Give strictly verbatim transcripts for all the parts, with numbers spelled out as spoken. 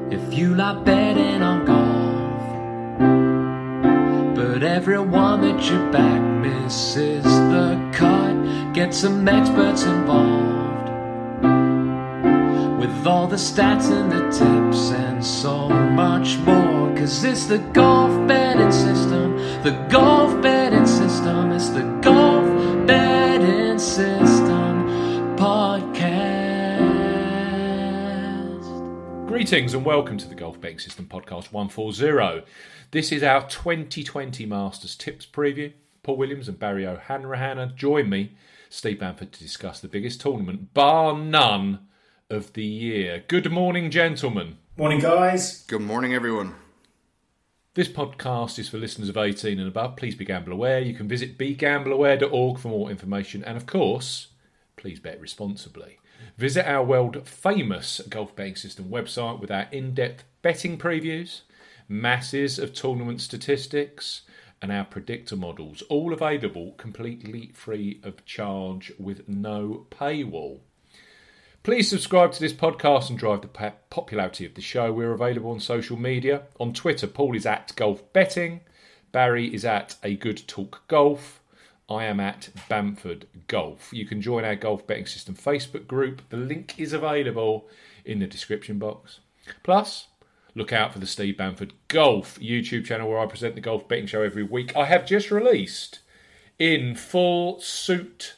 if you like betting on golf. But everyone that you back misses the cut. Get some experts involved with all the stats and the tips and so much more. Cause it's the golf betting system, the golf betting system, it's the golf betting system podcast. Greetings and welcome to the Golf Betting System podcast one forty. This is our twenty twenty Masters Tips preview. Paul Williams and Barry O'Hanrahan join me, Steve Bamford, to discuss the biggest tournament, bar none, of the year. Good morning, gentlemen. Morning, guys. Good morning, everyone. This podcast is for listeners of eighteen and above. Please be gamble aware. You can visit be gamble aware dot org for more information. And of course, please bet responsibly. Visit our world-famous Golf Betting System website with our in-depth betting previews, masses of tournament statistics, and our predictor models, all available completely free of charge with no paywall. Please subscribe to this podcast and drive the popularity of the show. We're available on social media. On Twitter, Paul is at Golf Betting, Barry is at A Good Talk Golf, I am at Bamford Golf. You can join our Golf Betting System Facebook group. The link is available in the description box. Plus, look out for the Steve Bamford Golf YouTube channel where I present the golf betting show every week. I have just released in full suit,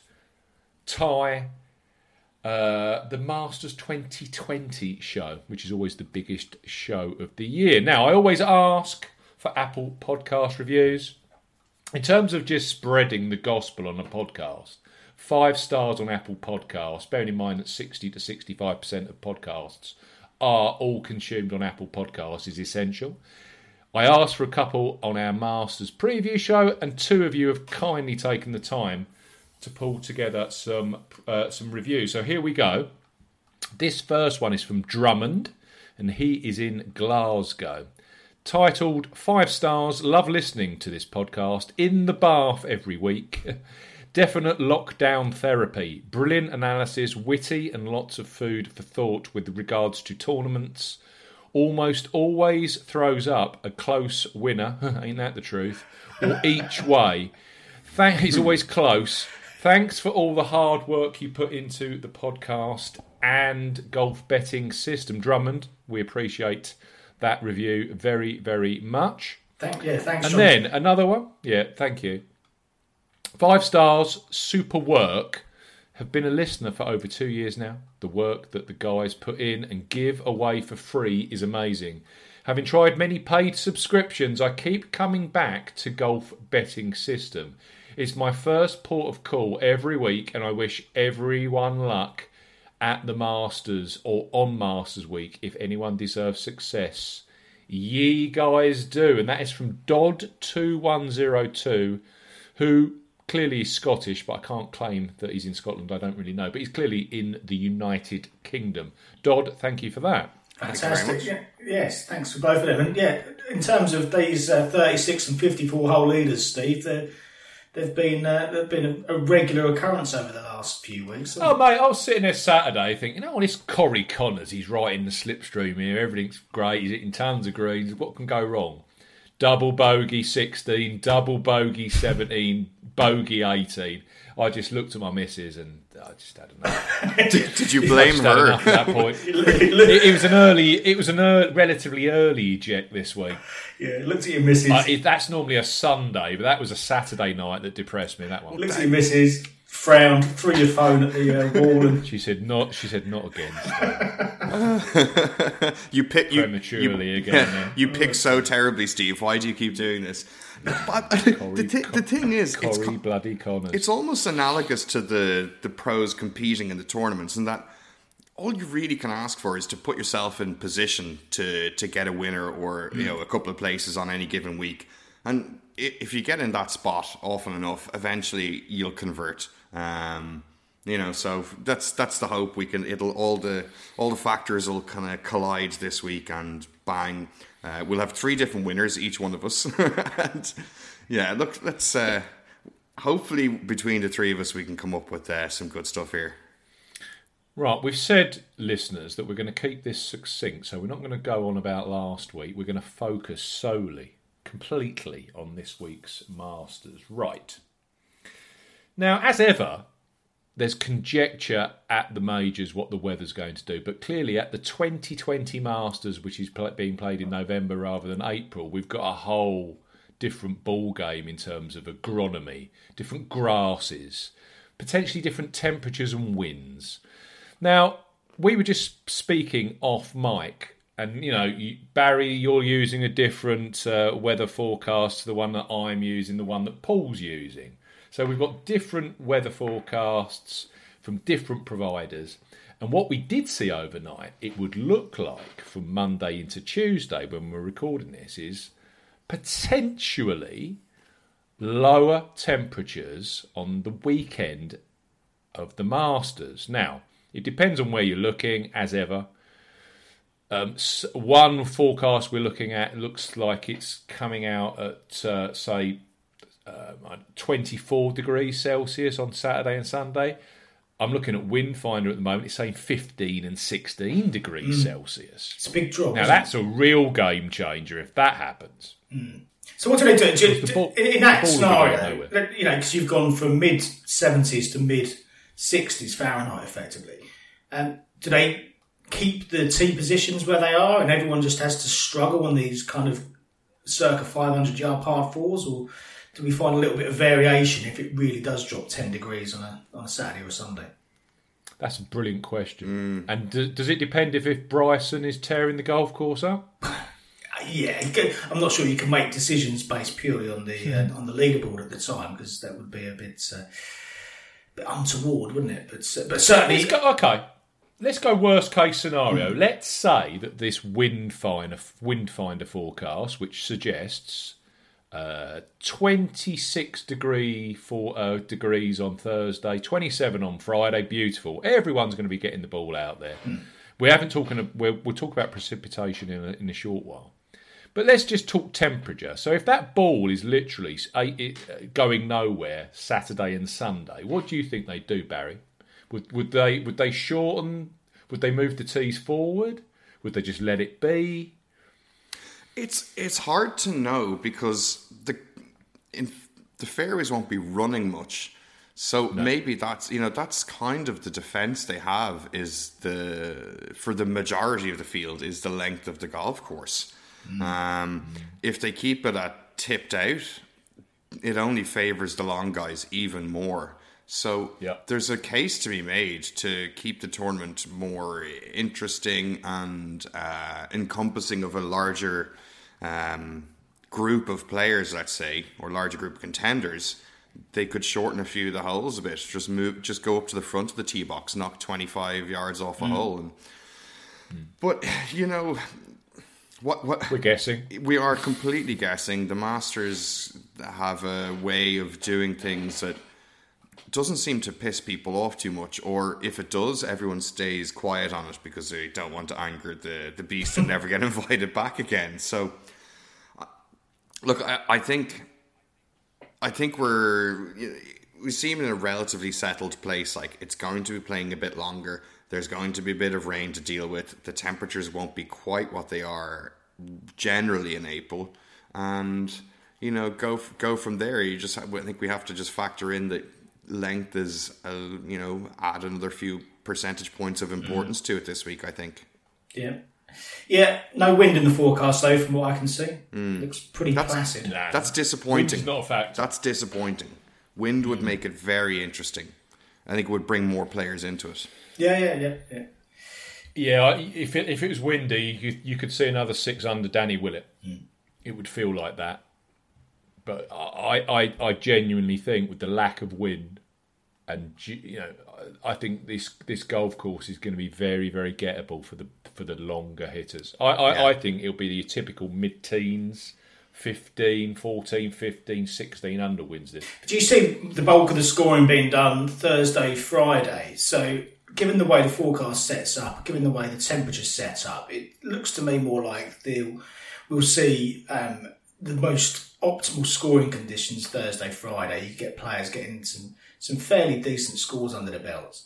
tie, uh, the Masters twenty twenty show, which is always the biggest show of the year. Now, I always ask for Apple Podcast reviews. In terms of just spreading the gospel on a podcast, five stars on Apple Podcasts, bearing in mind that sixty to sixty-five percent of podcasts are all consumed on Apple Podcasts, is essential. I asked for a couple on our Masters preview show, and two of you have kindly taken the time to pull together some uh, some reviews. So here we go. This first one is from Drummond, and he is in Glasgow. Titled, Five Stars, love listening to this podcast, in the bath every week. Definite lockdown therapy, brilliant analysis, witty and lots of food for thought with regards to tournaments. Almost always throws up a close winner, ain't that the truth, or each way. Thank- He's always close. Thanks for all the hard work you put into the podcast and golf betting system. Drummond, we appreciate that review very, very much. Thank yeah, thanks. And John. then another one. Yeah, thank you. Five stars, super work. Have been a listener for over two years now. The work that the guys put in and give away for free is amazing. Having tried many paid subscriptions, I keep coming back to Golf Betting System. It's my first port of call every week, and I wish everyone luck at the Masters or on Masters Week. If anyone deserves success, ye guys do. And that is from Dodd two one zero two, who clearly is Scottish, but I can't claim that he's in Scotland. I don't really know, but he's clearly in the United Kingdom. Dodd, thank you for that. Fantastic. Yeah, yes, thanks for both of them. And yeah, in terms of these uh, thirty-six and fifty-four hole leaders, Steve, they're They've been uh, they've been a, a regular occurrence over the last few weeks. Oh, mate, I was sitting there Saturday thinking, oh, this Corey Connors, he's right in the slipstream here. Everything's great. He's hitting tons of greens. What can go wrong? Double bogey sixteen, double bogey seventeen, bogey eighteen. I just looked at my missus and I just had enough. did, did you blame her? At that point. it, it was an early, it was an early, relatively early eject this week. Yeah, looked at your missus. Uh, it, that's normally a Sunday, but that was a Saturday night that depressed me. That one. Looked at your missus, frowned, threw your phone at the uh, wall, and she said, "Not." She said, "Not again." you pick you, prematurely you, again. Yeah, you pick so terribly, Steve. Why do you keep doing this? But, Corey, the, th- the thing is, Corey it's bloody Connors. It's almost analogous to the the pros competing in the tournaments, in that all you really can ask for is to put yourself in position to to get a winner or you know a couple of places on any given week. And if you get in that spot often enough, eventually you'll convert. Um, you know, so that's that's the hope. We can. It'll all the all the factors will kind of collide this week, and bang, uh, we'll have three different winners, each one of us. and yeah, look, let's. Uh, hopefully, between the three of us, we can come up with uh, some good stuff here. Right, we've said, listeners, that we're going to keep this succinct, so we're not going to go on about last week. We're going to focus solely, completely on this week's Masters. Right. Now, as ever, there's conjecture at the majors what the weather's going to do, but clearly at the twenty twenty Masters, which is being played in November rather than April, we've got a whole different ball game in terms of agronomy, different grasses, potentially different temperatures and winds. Now, we were just speaking off mic, and, you know, you, Barry, you're using a different uh, weather forecast to the one that I'm using, the one that Paul's using. So we've got different weather forecasts from different providers. And what we did see overnight, it would look like from Monday into Tuesday when we're recording this, is potentially lower temperatures on the weekend of the Masters. Now, it depends on where you're looking, as ever. Um, one forecast we're looking at looks like it's coming out at, uh, say, uh, twenty-four degrees Celsius on Saturday and Sunday. I'm looking at Windfinder at the moment. It's saying fifteen and sixteen degrees mm. Celsius. It's a big drop. Now, that's it? a real game changer if that happens. Mm. So what do they do? do, do ball, in that scenario, you know, because you've gone from mid seventies to mid sixties Fahrenheit, effectively. Um, do they keep the tee positions where they are, and everyone just has to struggle on these kind of circa five hundred yard par fours, or do we find a little bit of variation if it really does drop ten degrees on a on a Saturday or a Sunday? That's a brilliant question. Mm. And do, does it depend if, if Bryson is tearing the golf course up? Yeah, I'm not sure you can make decisions based purely on the uh, on the leaderboard at the time, because that would be a bit, uh, bit untoward, wouldn't it? But uh, but certainly, let's go, okay. Let's go worst case scenario. Mm. Let's say that this Windfinder Windfinder forecast, which suggests uh, twenty-six degree for uh, degrees on Thursday, twenty-seven on Friday, beautiful. Everyone's going to be getting the ball out there. Mm. We haven't talking. We'll, we'll talk about precipitation in a, in a short while. But let's just talk temperature. So if that ball is literally going nowhere Saturday and Sunday, what do you think they do, Barry? Would would they would they shorten? Would they move the tees forward? Would they just let it be? It's it's hard to know because the in, the fairways won't be running much. So no. maybe that's you know that's kind of the defense they have is the for the majority of the field is the length of the golf course. Mm. Um, mm. If they keep it at tipped out, it only favors the long guys even more. So yeah. there's a case to be made to keep the tournament more interesting and uh, encompassing of a larger um, group of players, let's say, or larger group of contenders. They could shorten a few of the holes a bit. Just move, just go up to the front of the tee box, knock twenty-five yards off a mm. hole. And, mm. But you know, what? What we're guessing. We are completely guessing. The Masters have a way of doing things that doesn't seem to piss people off too much, or if it does, everyone stays quiet on it because they don't want to anger the, the beast and never get invited back again. So, look, I, I think, I think we're we seem in a relatively settled place. Like it's going to be playing a bit longer. There's going to be a bit of rain to deal with. The temperatures won't be quite what they are generally in April, and you know, go go from there. You just, I think we have to just factor in that. Length is, uh, you know, add another few percentage points of importance mm. to it this week, I think. Yeah. Yeah, no wind in the forecast, though, from what I can see. Mm. Looks pretty that's, placid. Nah, that's disappointing. Wind's not a fact. That's disappointing. Wind would mm. make it very interesting. I think it would bring more players into it. Yeah, yeah, yeah, yeah. Yeah, if it, if it was windy, you, you could see another six under Danny Willett. Mm. It would feel like that. But I, I, I genuinely think with the lack of wind, and you know, I think this this golf course is going to be very, very gettable for the for the longer hitters. I, I, yeah. I think it'll be the typical mid-teens, fifteen, fourteen, fifteen, sixteen under wins this. Do you see the bulk of the scoring being done Thursday, Friday? So given the way the forecast sets up, given the way the temperature sets up, it looks to me more like they'll, we'll see um, the most optimal scoring conditions Thursday, Friday. You get players getting some, some fairly decent scores under their belts.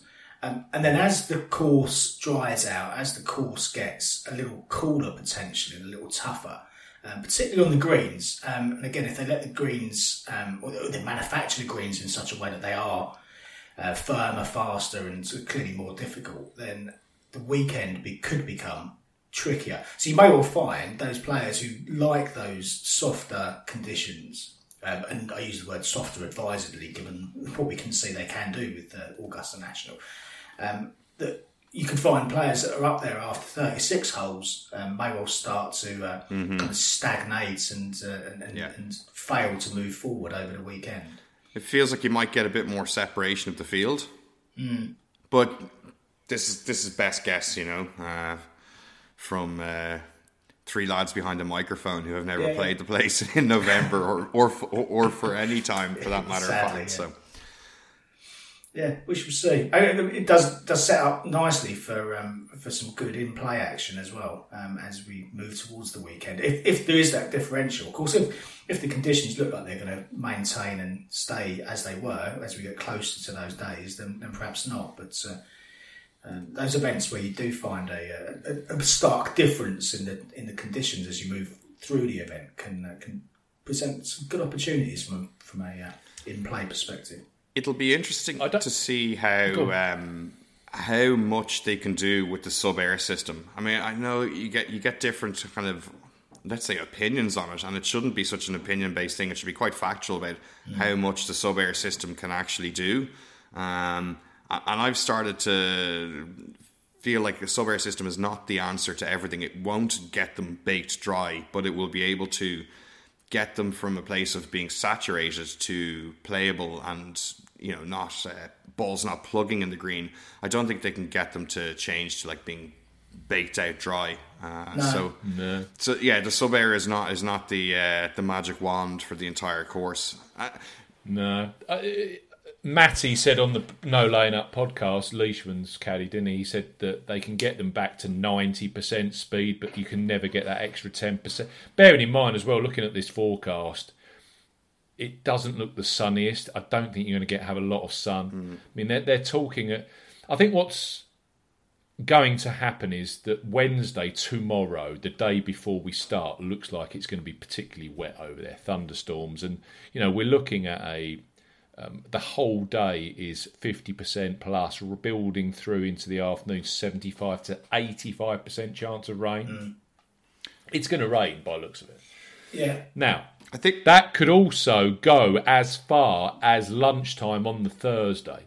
Um, and then as the course dries out, as the course gets a little cooler potentially, a little tougher, um, particularly on the greens, um, and again, if they let the greens, um, or they manufacture the greens in such a way that they are uh, firmer, faster, and sort of clearly more difficult, then the weekend be, could become trickier. So you may well find those players who like those softer conditions, um, and I use the word softer advisedly, given what we can see they can do with the Augusta National. Um, that you could find players that are up there after thirty-six holes um, may well start to uh, mm-hmm. kind of stagnate and, uh, and, and, yeah. and fail to move forward over the weekend. It feels like you might get a bit more separation of the field, mm. but this is this is best guess, you know, uh, from uh, three lads behind a microphone who have never yeah, played yeah. the place in November or or for, or for any time for that matter Sadly, of fact. Yeah. So. Yeah, we shall see. It does does set up nicely for um, for some good in play action as well um, as we move towards the weekend. If if there is that differential, of course, if if the conditions look like they're going to maintain and stay as they were as we get closer to those days, then, then perhaps not. But uh, um, those events where you do find a, a, a stark difference in the in the conditions as you move through the event can uh, can present some good opportunities from a, from a uh, in play perspective. It'll be interesting to see how um, how much they can do with the sub-air system. I mean, I know you get you get different kind of, let's say, opinions on it, and it shouldn't be such an opinion-based thing. It should be quite factual about mm. how much the sub-air system can actually do. Um, and I've started to feel like the sub-air system is not the answer to everything. It won't get them baked dry, but it will be able to get them from a place of being saturated to playable and, you know, not uh, balls not plugging in the green. I don't think they can get them to change to like being baked out dry. Uh, no. So, no. so yeah, the sub air is not is not the uh, the magic wand for the entire course. Uh, no, uh, Matty said on the No Laying Up podcast, Leishman's caddy, didn't he? He said that they can get them back to ninety percent speed, but you can never get that extra ten percent. Bearing in mind as well, looking at this forecast, it doesn't look the sunniest. I don't think you're going to get have a lot of sun. Mm. I mean, they're, they're talking... At, I think what's going to happen is that Wednesday, tomorrow, the day before we start, looks like it's going to be particularly wet over there, thunderstorms. And, you know, we're looking at a... Um, the whole day is fifty percent plus, building through into the afternoon, seventy-five to eighty-five percent chance of rain. Mm. It's going to rain by the looks of it. Yeah. Now, I think that could also go as far as lunchtime on the Thursday.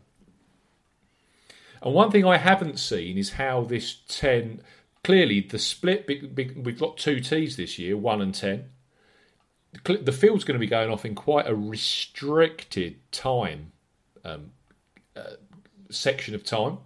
And one thing I haven't seen is how this ten... Clearly, the split... We've got two tees this year, one and ten. The field's going to be going off in quite a restricted time um, uh, section of time.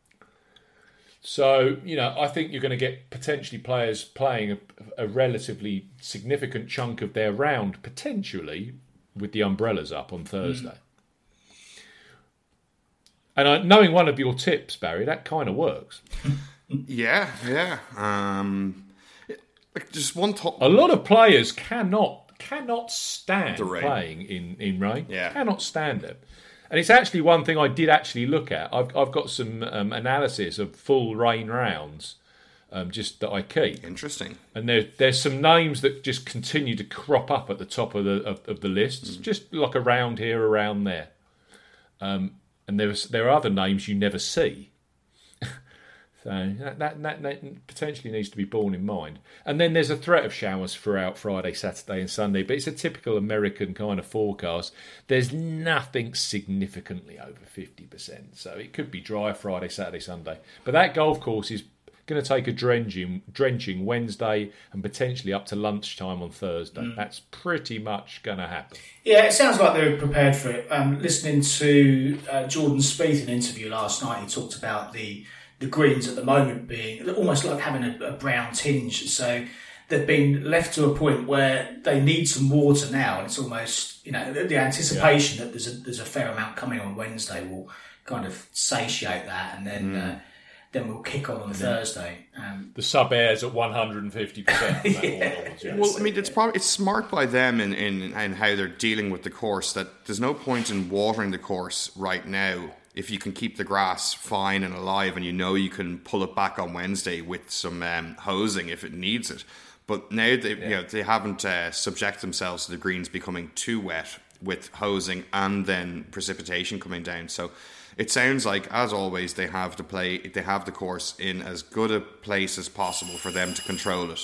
So, you know, I think you're going to get potentially players playing a, a relatively significant chunk of their round, potentially, with the umbrellas up on Thursday. Mm. And I, knowing one of your tips, Barry, that kind of works. Yeah, yeah. Um, just one top. A lot of players cannot cannot stand the rain. playing in, in rain. Yeah. Cannot stand it. And it's actually one thing I did actually look at. I've I've got some um, analysis of full rain rounds um, just that I keep. Interesting. And there there's some names that just continue to crop up at the top of the of, of the lists, mm. just like around here, around there. Um, and there's there are other names you never see. So that, that, that, that potentially needs to be borne in mind. And then there's a threat of showers throughout Friday, Saturday and Sunday, but it's a typical American kind of forecast. There's nothing significantly over fifty percent. So it could be dry Friday, Saturday, Sunday. But that golf course is going to take a drenching, drenching Wednesday and potentially up to lunchtime on Thursday. Mm. That's pretty much going to happen. Yeah, it sounds like they're prepared for it. Um, listening to uh, Jordan Spieth in an interview last night, he talked about the... the greens at the moment being almost like having a, a brown tinge. So they've been left to a point where they need some water now. And it's almost, you know, the, the anticipation yeah. that there's a, there's a fair amount coming on Wednesday will kind of satiate that. And then, mm. uh, then we'll kick on on yeah. Thursday. Um, the sub-air's at one hundred fifty percent. yeah. yeah. Well, I mean, it's probably it's smart by them in, in, in how they're dealing with the course that there's no point in watering the course right now if you can keep the grass fine and alive, and you know you can pull it back on Wednesday with some um, hosing if it needs it. But now they, yeah. you know, they haven't uh, subjected themselves to the greens becoming too wet with hosing and then precipitation coming down. So it sounds like, as always, they have to play. They have the course in as good a place as possible for them to control it.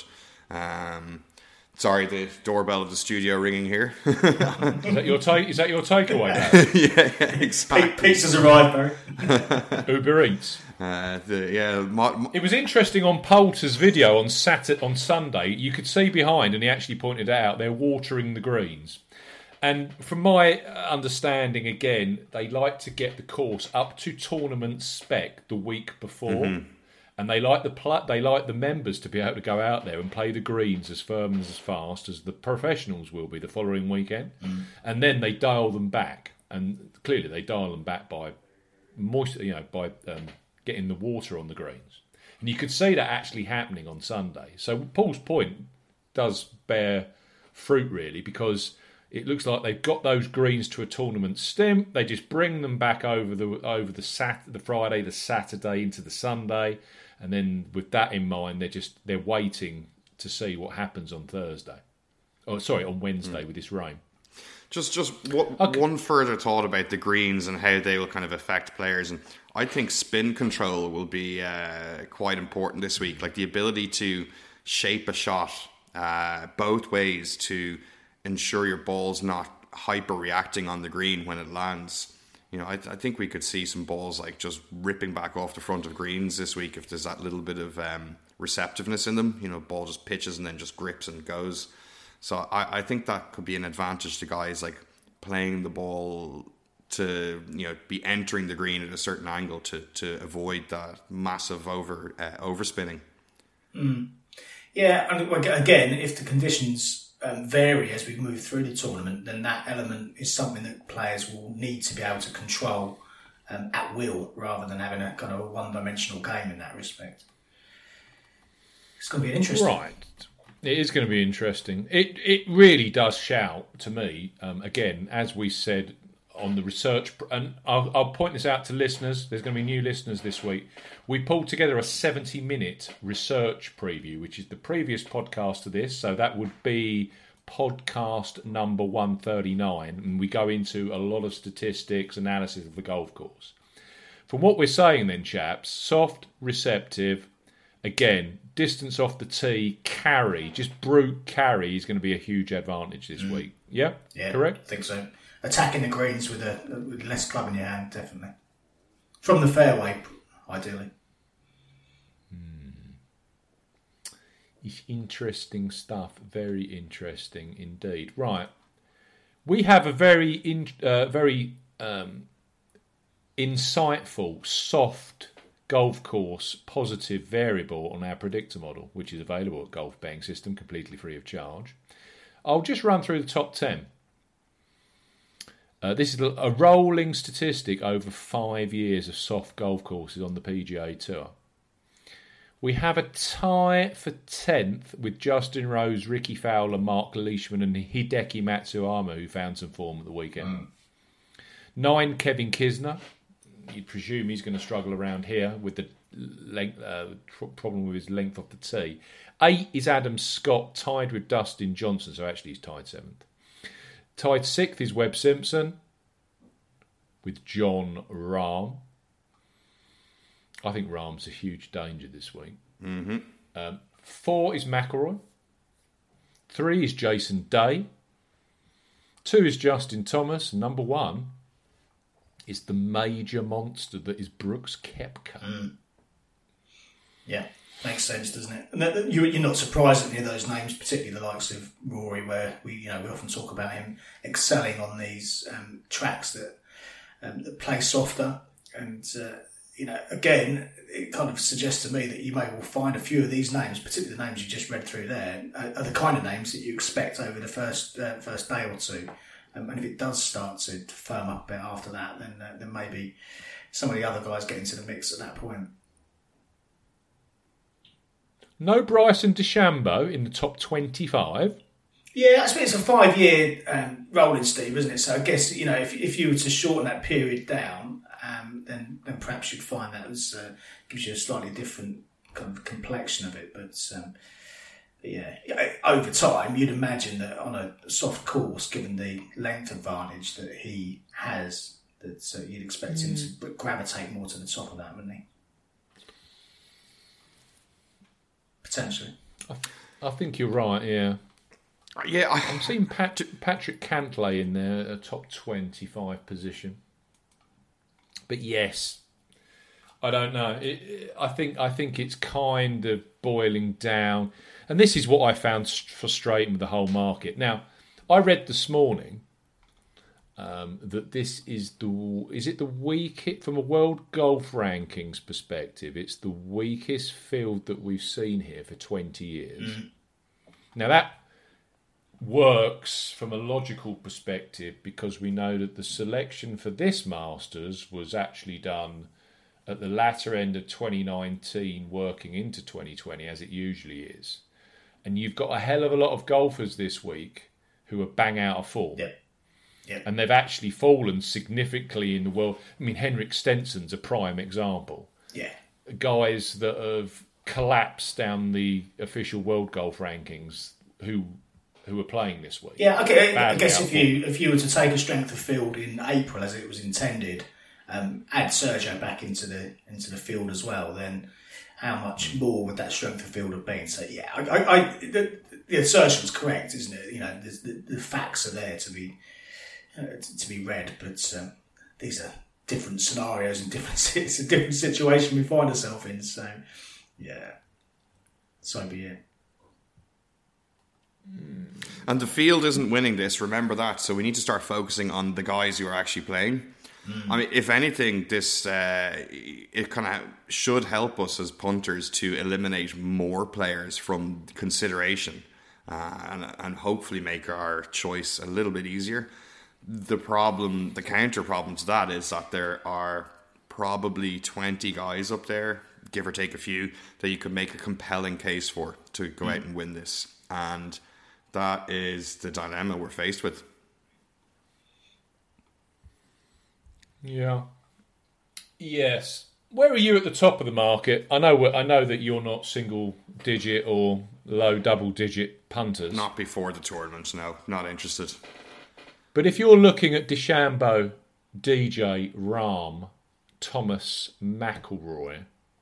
Um, sorry, the doorbell of the studio ringing here. Is that your take? Is that your takeaway? yeah, yeah, exactly. Pizza's arrived, Barry. Uber Eats. Uh, the, yeah, mo- mo- it was interesting on Poulter's video on Saturday, on Sunday. You could see behind, and he actually pointed out they're watering the greens. And from my understanding, again, they like to get the course up to tournament spec the week before, mm-hmm. and they like the pl- they like the members to be able to go out there and play the greens as firm and as fast as the professionals will be the following weekend, mm. and then they dial them back, and clearly they dial them back by moist, you know, by um, getting the water on the greens, and you could see that actually happening on Sunday. So Paul's point does bear fruit, really, because it looks like they've got those greens to a tournament stem. They just bring them back over the over the sat the Friday, the Saturday into the Sunday, and then with that in mind, they're just they're waiting to see what happens on Thursday. Oh, sorry, on Wednesday mm. with this rain. Just just what, okay. one further thought about the greens and how they will kind of affect players, and I think spin control will be uh, quite important this week. Like the ability to shape a shot uh, both ways to ensure your ball's not hyper reacting on the green when it lands. You know, I, I think we could see some balls like just ripping back off the front of greens this week if there's that little bit of um, receptiveness in them. You know, ball just pitches and then just grips and goes. So I, I think that could be an advantage to guys like playing the ball to, you know, be entering the green at a certain angle to to avoid that massive over uh, overspinning. Mm. Yeah, and again, if the conditions Um, vary as we move through the tournament, then that element is something that players will need to be able to control um, at will, rather than having a kind of a one-dimensional game in that respect. It's going to be interesting. Right. It is going to be interesting. It it really does shout to me, um, again, as we said on the research, and I'll, I'll point this out to listeners. There's going to be new listeners this week. We pulled together a seventy-minute research preview, which is the previous podcast to this. So that would be podcast number one thirty-nine, and we go into a lot of statistics, analysis of the golf course. From what we're saying then, chaps, soft, receptive, again, distance off the tee, carry, just brute carry is going to be a huge advantage this mm. week. Yeah? Yeah, correct? I think so. Attacking the greens with a with less club in your hand, definitely. From the fairway, ideally. Hmm. It's interesting stuff. Very interesting indeed. Right. We have a very, in, uh, very um, insightful, soft golf course positive variable on our predictor model, which is available at Golf Betting System, completely free of charge. I'll just run through the top ten. Uh, this is a rolling statistic over five years of soft golf courses on the P G A Tour. We have a tie for tenth with Justin Rose, Ricky Fowler, Mark Leishman and Hideki Matsuyama, who found some form at the weekend. Mm. Nine, Kevin Kisner. You'd presume he's going to struggle around here with the length, uh, problem with his length off the tee. Eight is Adam Scott, tied with Dustin Johnson, so actually he's tied seventh. Tied sixth is Webb Simpson with John Rahm. I think Rahm's a huge danger this week. Mm-hmm. Um, four is McIlroy. Three is Jason Day. Two is Justin Thomas. Number one is the major monster that is Brooks Koepka. Mm. Yeah, makes sense, doesn't it? And that, you're not surprised at any of those names, particularly the likes of Rory, where we, you know, we often talk about him excelling on these um, tracks that um, that play softer. And uh, you know, again, it kind of suggests to me that you may well find a few of these names, particularly the names you just read through there, are the kind of names that you expect over the first uh, first day or two. Um, and if it does start to, to firm up a bit after that, then uh, then maybe some of the other guys get into the mix at that point. No Bryson DeChambeau in the top twenty-five. Yeah, I suppose it's a five-year um, rolling, Steve, isn't it? So I guess, you know, if if you were to shorten that period down, um, then then perhaps you'd find that was uh, gives you a slightly different kind of complexion of it. But, um, but yeah, over time, you'd imagine that on a soft course, given the length advantage that he has, that uh, you'd expect mm. him to gravitate more to the top of that, wouldn't he? Potentially. I, I think you're right, yeah. Yeah, I, I'm seeing Pat, Patrick Cantlay in there, a top twenty-five position. But yes, I don't know. It, it, I think I think it's kind of boiling down, and this is what I found frustrating with the whole market. Now, I read this morning um, that this is the is it the weakest from a world golf rankings perspective. It's the weakest field that we've seen here for twenty years. Mm. Now that works from a logical perspective because we know that the selection for this Masters was actually done at the latter end of twenty nineteen working into twenty twenty as it usually is, and you've got a hell of a lot of golfers this week who are bang out of form. Yep. Yep. And they've actually fallen significantly in the world. I mean, Henrik Stenson's a prime example. Yeah. Guys that have collapsed down the official world golf rankings who who are playing this week. Yeah, okay. I guess if you if you were to take a strength of field in April as it was intended, um, add Sergio back into the into the field as well, then how much more would that strength of field have been? So yeah, I, I, I the, the assertion's correct, isn't it? You know, the, the facts are there to be uh, to, to be read, but um, these are different scenarios and different. It's a different situation we find ourselves in. So yeah, so be it. And the field isn't winning this, remember that. So we need to start focusing on the guys who are actually playing. Mm. I mean, if anything, this uh, it kind of should help us as punters to eliminate more players from consideration uh, and, and hopefully make our choice a little bit easier. The problem, the counter problem to that is that there are probably twenty guys up there, give or take a few, that you could make a compelling case for to go mm. out and win this. And that is the dilemma we're faced with. Yeah. Yes. Where are you at the top of the market? I know. I know that you're not single digit or low double digit punters. Not before the tournament. No, not interested. But if you're looking at DeChambeau, D J, Rahm, Thomas, McIlroy,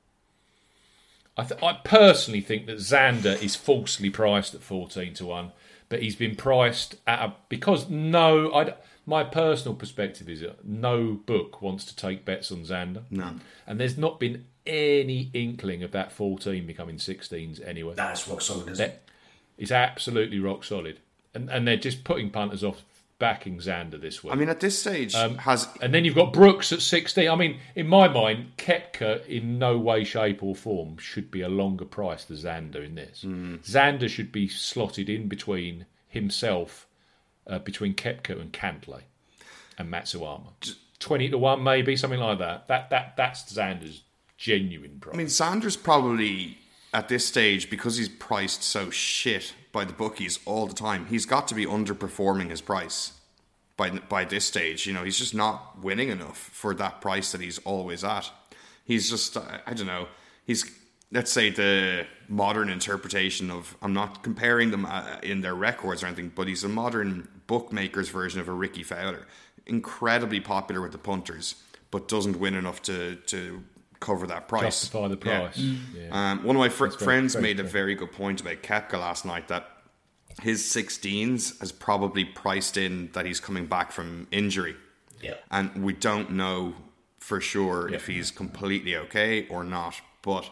I, th- I personally think that Xander is falsely priced at fourteen to one, but he's been priced at a, because no, I, my personal perspective is that no book wants to take bets on Xander. None. And there's not been any inkling of that fourteen becoming sixteens anyway. That's rock solid, isn't it? It's absolutely rock solid. And and they're just putting punters off backing Xander this week. I mean, at this stage, um, has and then you've got Brooks at sixteen. I mean, in my mind, Koepka in no way, shape, or form should be a longer price than Xander in this. Mm. Xander should be slotted in between himself, uh, between Koepka and Cantlay and Matsuyama. Twenty to one, maybe something like that. That that that's Xander's genuine price. I mean, Xander's probably at this stage, because he's priced so shit by the bookies all the time, he's got to be underperforming his price by by this stage. You know, he's just not winning enough for that price that he's always at. He's just, I don't know, he's, let's say, the modern interpretation of, I'm not comparing them in their records or anything, but he's a modern bookmaker's version of a Ricky Fowler. Incredibly popular with the punters, but doesn't win enough to, to cover that price. Justify the price. Yeah. Yeah. Um, one of my fr- very, friends very made fair. a very good point about Koepka last night, that his sixteens has probably priced in that he's coming back from injury. Yeah. And we don't know for sure yeah. if he's completely okay or not. But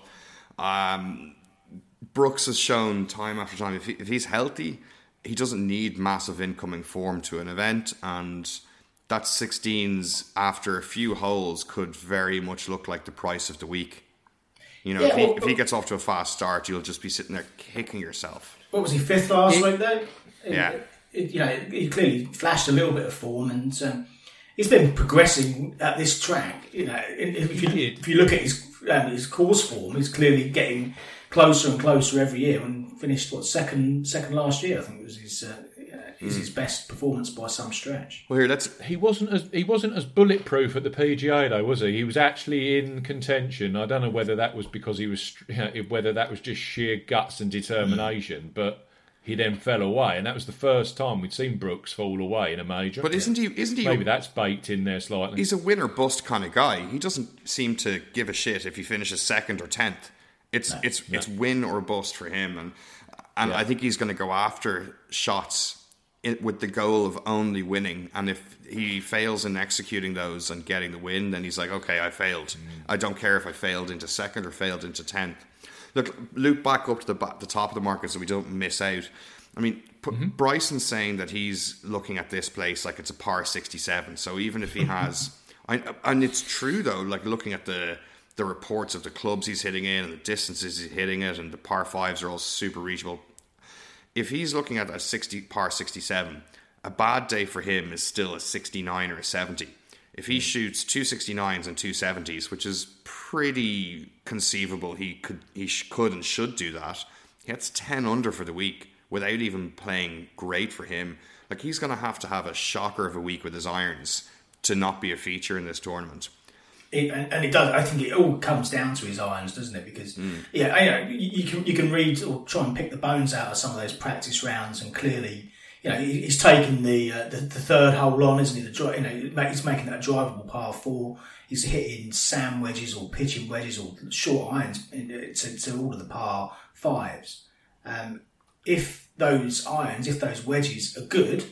um, Brooks has shown time after time, if, he, if he's healthy, he doesn't need massive incoming form to an event, and that sixteens after a few holes could very much look like the price of the week. You know, yeah, if, he, well, if he gets off to a fast start, you'll just be sitting there kicking yourself. What was he, fifth last he, week though? Yeah. It, it, you know, he clearly flashed a little bit of form, and um, he's been progressing at this track. You know, if you, if you look at his um, his course form, he's clearly getting closer and closer every year. And finished what second second last year, I think it was his uh, is his best performance by some stretch. Well, here let's. He wasn't as he wasn't as bulletproof at the P G A though, was he? He was actually in contention. I don't know whether that was because he was, you know, whether that was just sheer guts and determination, mm. but he then fell away, and that was the first time we'd seen Brooks fall away in a major. But isn't he? Isn't he? Maybe a, that's baked in there slightly. He's a win or bust kind of guy. He doesn't seem to give a shit if he finishes second or tenth. It's no, it's no. it's win or bust for him, and and yeah. I think he's going to go after shots in, with the goal of only winning. And if he fails in executing those and getting the win, then he's like, okay, I failed. Mm. I don't care if I failed into second or failed into tenth. Look, loop back up to the the top of the market so we don't miss out. I mean, mm-hmm. Bryson's saying that he's looking at this place like it's a par sixty-seven. So even if he has, I, and it's true though, like looking at the the reports of the clubs he's hitting in and the distances he's hitting it, and the par fives are all super reachable. If he's looking at a sixty par sixty-seven, a bad day for him is still a sixty-nine or a seventy. If he shoots two sixty-nines and two seventies, which is pretty conceivable, he could he sh- could and should do that. He gets ten under for the week without even playing great for him. Like, he's going to have to have a shocker of a week with his irons to not be a feature in this tournament. It, and, and it does. I think it all comes down to his irons, doesn't it? Because mm. yeah, I know you, you can you can read or try and pick the bones out of some of those practice rounds, and clearly, you know, he's taking the uh, the, the third hole on, isn't he? The you know, he's making that drivable par four. He's hitting sand wedges or pitching wedges or short irons to, to all of the par fives. Um, if those irons, if those wedges are good,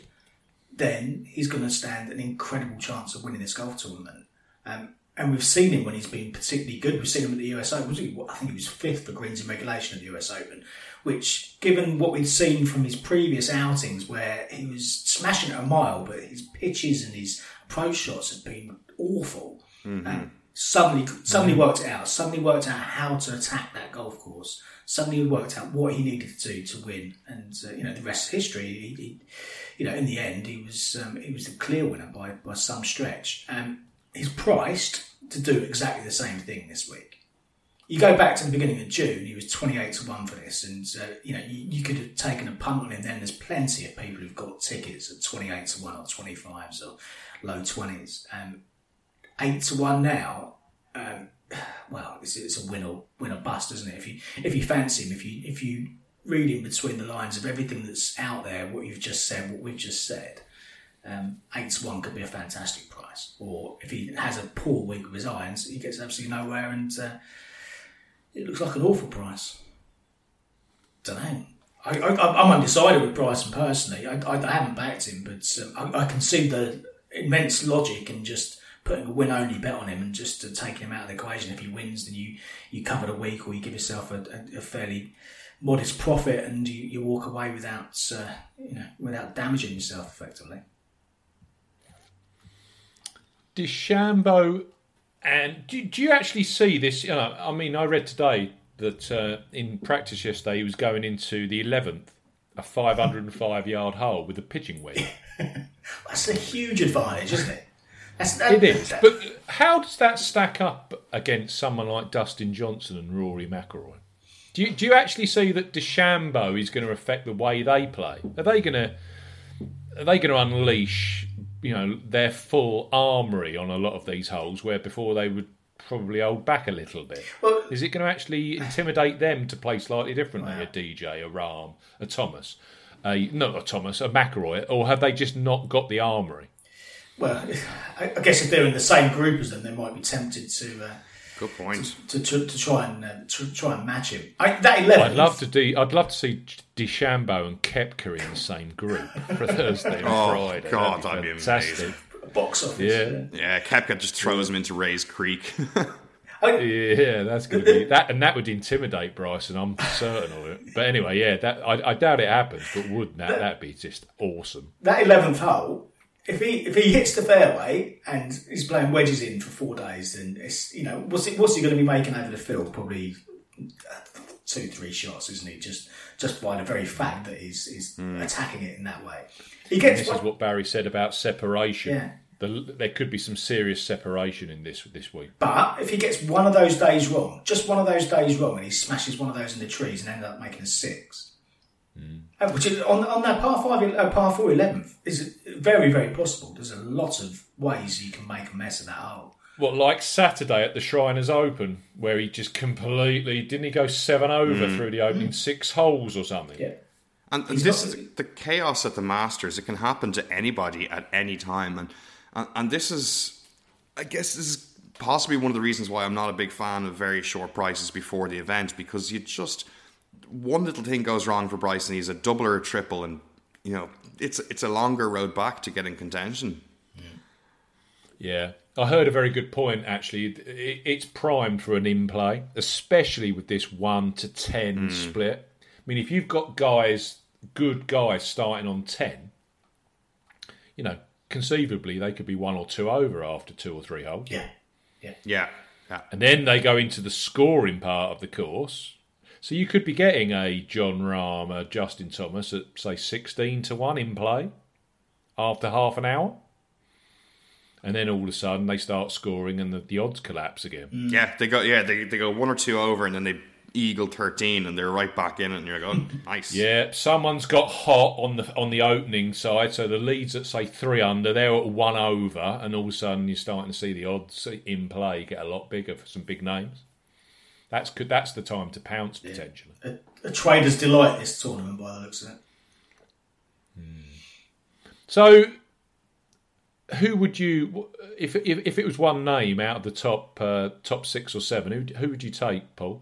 then he's going to stand an incredible chance of winning this golf tournament. Um, and we've seen him when he's been particularly good. We've seen him at the U S Open. I think he was fifth for greens in regulation at the U S Open, which, given what we'd seen from his previous outings where he was smashing it a mile, but his pitches and his approach shots have been awful. Mm-hmm. Um, suddenly, suddenly worked it out. Suddenly worked out how to attack that golf course. Suddenly worked out what he needed to do to win, and uh, you know, the rest is history. He, he, you know, in the end, he was um, he was the clear winner by by some stretch. Um, he's priced to do exactly the same thing this week. You go back to the beginning of June, he was twenty-eight to one for this, and uh, you know, you, you could have taken a punt on him then. There's plenty of people who've got tickets at twenty-eight to one or twenty-fives or low twenties. Um, eight to one now. Um, well, it's, it's a win or win or bust, isn't it? If you if you fancy him, if you if you read in between the lines of everything that's out there, what you've just said, what we've just said, um, eight to one could be a fantastic price. Or if he has a poor week with his irons, he gets absolutely nowhere, and uh, it looks like an awful price. Don't know. I, I, I'm undecided with Bryson personally. I, I, I haven't backed him, but um, I, I can see the immense logic in just putting a win-only bet on him and just uh, taking him out of the equation. If he wins, then you, you cover the week, or you give yourself a, a, a fairly modest profit, and you, you walk away without uh, you know without damaging yourself effectively. DeChambeau, and do, do you actually see this? You know, I mean, I read today that uh, in practice yesterday he was going into the eleventh, a five hundred five yard hole with a pitching wedge. That's a huge advantage, isn't it? That's, that, it is, that, but how does that stack up against someone like Dustin Johnson and Rory McIlroy? Do you do you actually see that DeChambeau is going to affect the way they play? Are they going to are they going to unleash, you know, their full armoury on a lot of these holes where before they would probably hold back a little bit? Well, is it going to actually intimidate them to play slightly differently? Wow. A D J, a Rahm, a Thomas, a not a Thomas, a McIlroy, or have they just not got the armoury? Well, I guess if they're in the same group as them, they might be tempted to. Uh, Good point. To, to, to try and uh, to try and match him. I, that eleven. I'd love to do. I'd love to see DeChambeau and Koepka in the same group for Thursday and oh, Friday. God, that'd be, that'd be fantastic. Box office. Yeah, yeah. Koepka just throws him into Rays Creek. I, yeah, that's going to be that, and that would intimidate Bryson. I'm certain of it. But anyway, yeah, that I, I doubt it happens, but would that that'd be just awesome. That eleventh hole. If he if he hits the fairway and he's playing wedges in for four days, then it's, you know, what's it, what's he going to be making over the field? Probably two, three shots, isn't he? Just just by the very fact that he's he's mm. attacking it in that way. He gets. And this is what Barry said about separation. Yeah. The, there could be some serious separation in this this week. But if he gets one of those days wrong, just one of those days wrong, and he smashes one of those in the trees and ends up making a six, mm. Uh, which is on on that par five, uh, par four eleventh is very very possible. There's a lot of ways you can make a mess of that hole. What, like Saturday at the Shriners Open, where he just completely didn't he go seven over mm. through the opening mm. six holes or something? Yeah. And, and this is the chaos at the Masters. It can happen to anybody at any time, and, and and this is, I guess, this is possibly one of the reasons why I'm not a big fan of very short prices before the event, because you just one little thing goes wrong for Bryson. He's a double or a triple, and you know it's it's a longer road back to get in contention. Yeah, I heard a very good point, actually. It's primed for an in-play, especially with this one to ten mm. split. I mean, if you've got guys, good guys starting on ten, you know, conceivably they could be one or two over after two or three holes. Yeah, yeah. Yeah. yeah. And then they go into the scoring part of the course. So you could be getting a John Rahm, a Justin Thomas at, say, sixteen to one in play after half an hour. And then all of a sudden they start scoring and the, the odds collapse again. Mm. Yeah, they go. Yeah, they they go one or two over, and then they eagle thirteen, and they're right back in it. And you're like, oh, nice. Yeah, someone's got hot on the on the opening side, so the leads at say three under, they're at one over, and all of a sudden you're starting to see the odds in play get a lot bigger for some big names. That's good. That's the time to pounce yeah. potentially. A, a trader's delight this tournament, by the looks of it. Hmm. So. Who would you, if, if if it was one name out of the top uh, top six or seven, who who would you take, Paul?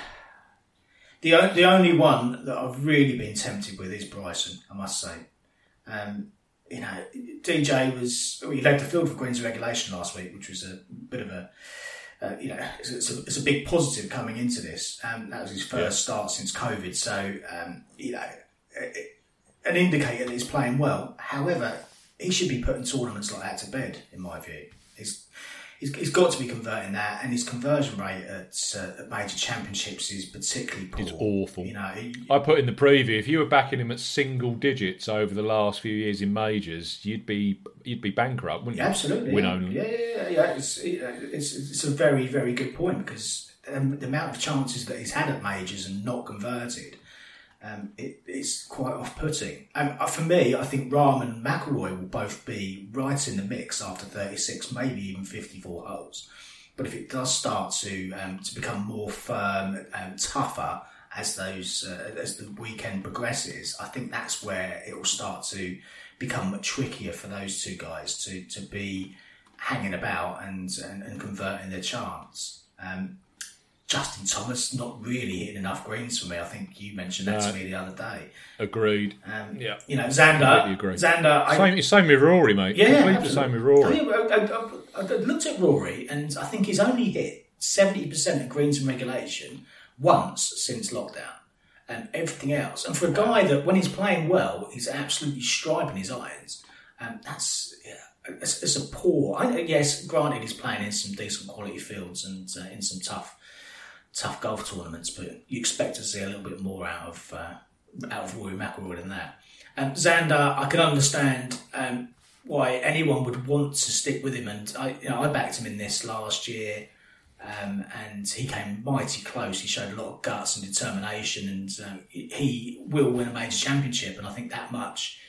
The the only one that I've really been tempted with is Bryson, I must say. Um, you know, D J was well, he led the field for Queen's regulation last week, which was a bit of a uh, you know it's, it's, a, it's a big positive coming into this. Um, that was his first yeah. start since COVID, so um, you know it, an indicator that he's playing well. However, he should be putting tournaments like that to bed, in my view. He's, he's, he's got to be converting that, and his conversion rate at, uh, at major championships is particularly poor. It's awful. You know, he, I put in the preview, if you were backing him at single digits over the last few years in majors, you'd be you'd be bankrupt, wouldn't you? Absolutely. Win yeah. only. Yeah, yeah, yeah. yeah. It's, it's, it's a very, very good point, because um, the amount of chances that he's had at majors and not converted, Um, it, it's quite off-putting. Um, for me, I think Rahm and McIlroy will both be right in the mix after thirty-six, maybe even fifty-four holes. But if it does start to um, to become more firm and tougher as those uh, as the weekend progresses, I think that's where it will start to become trickier for those two guys to to be hanging about and and, and converting their chance. Um, Justin Thomas not really hitting enough greens for me. I think you mentioned that no. to me the other day. Agreed. Um, yeah, you know, Xander. Xander. I, same, same with Rory, mate. Yeah, completely the same with Rory. I, I, I, I looked at Rory, and I think he's only hit seventy percent of greens in regulation once since lockdown, and everything else. And for a guy that, when he's playing well, he's absolutely striping his irons. Um, that's yeah, it's, it's a poor. I, yes, granted, he's playing in some decent quality fields and uh, in some tough. tough golf tournaments, but you expect to see a little bit more out of uh, out of Rory McIlroy than that. Um, Xander, I can understand um, why anyone would want to stick with him, and I, you know, I backed him in this last year, um, and he came mighty close. He showed a lot of guts and determination, and um, he will win a major championship. And I think that much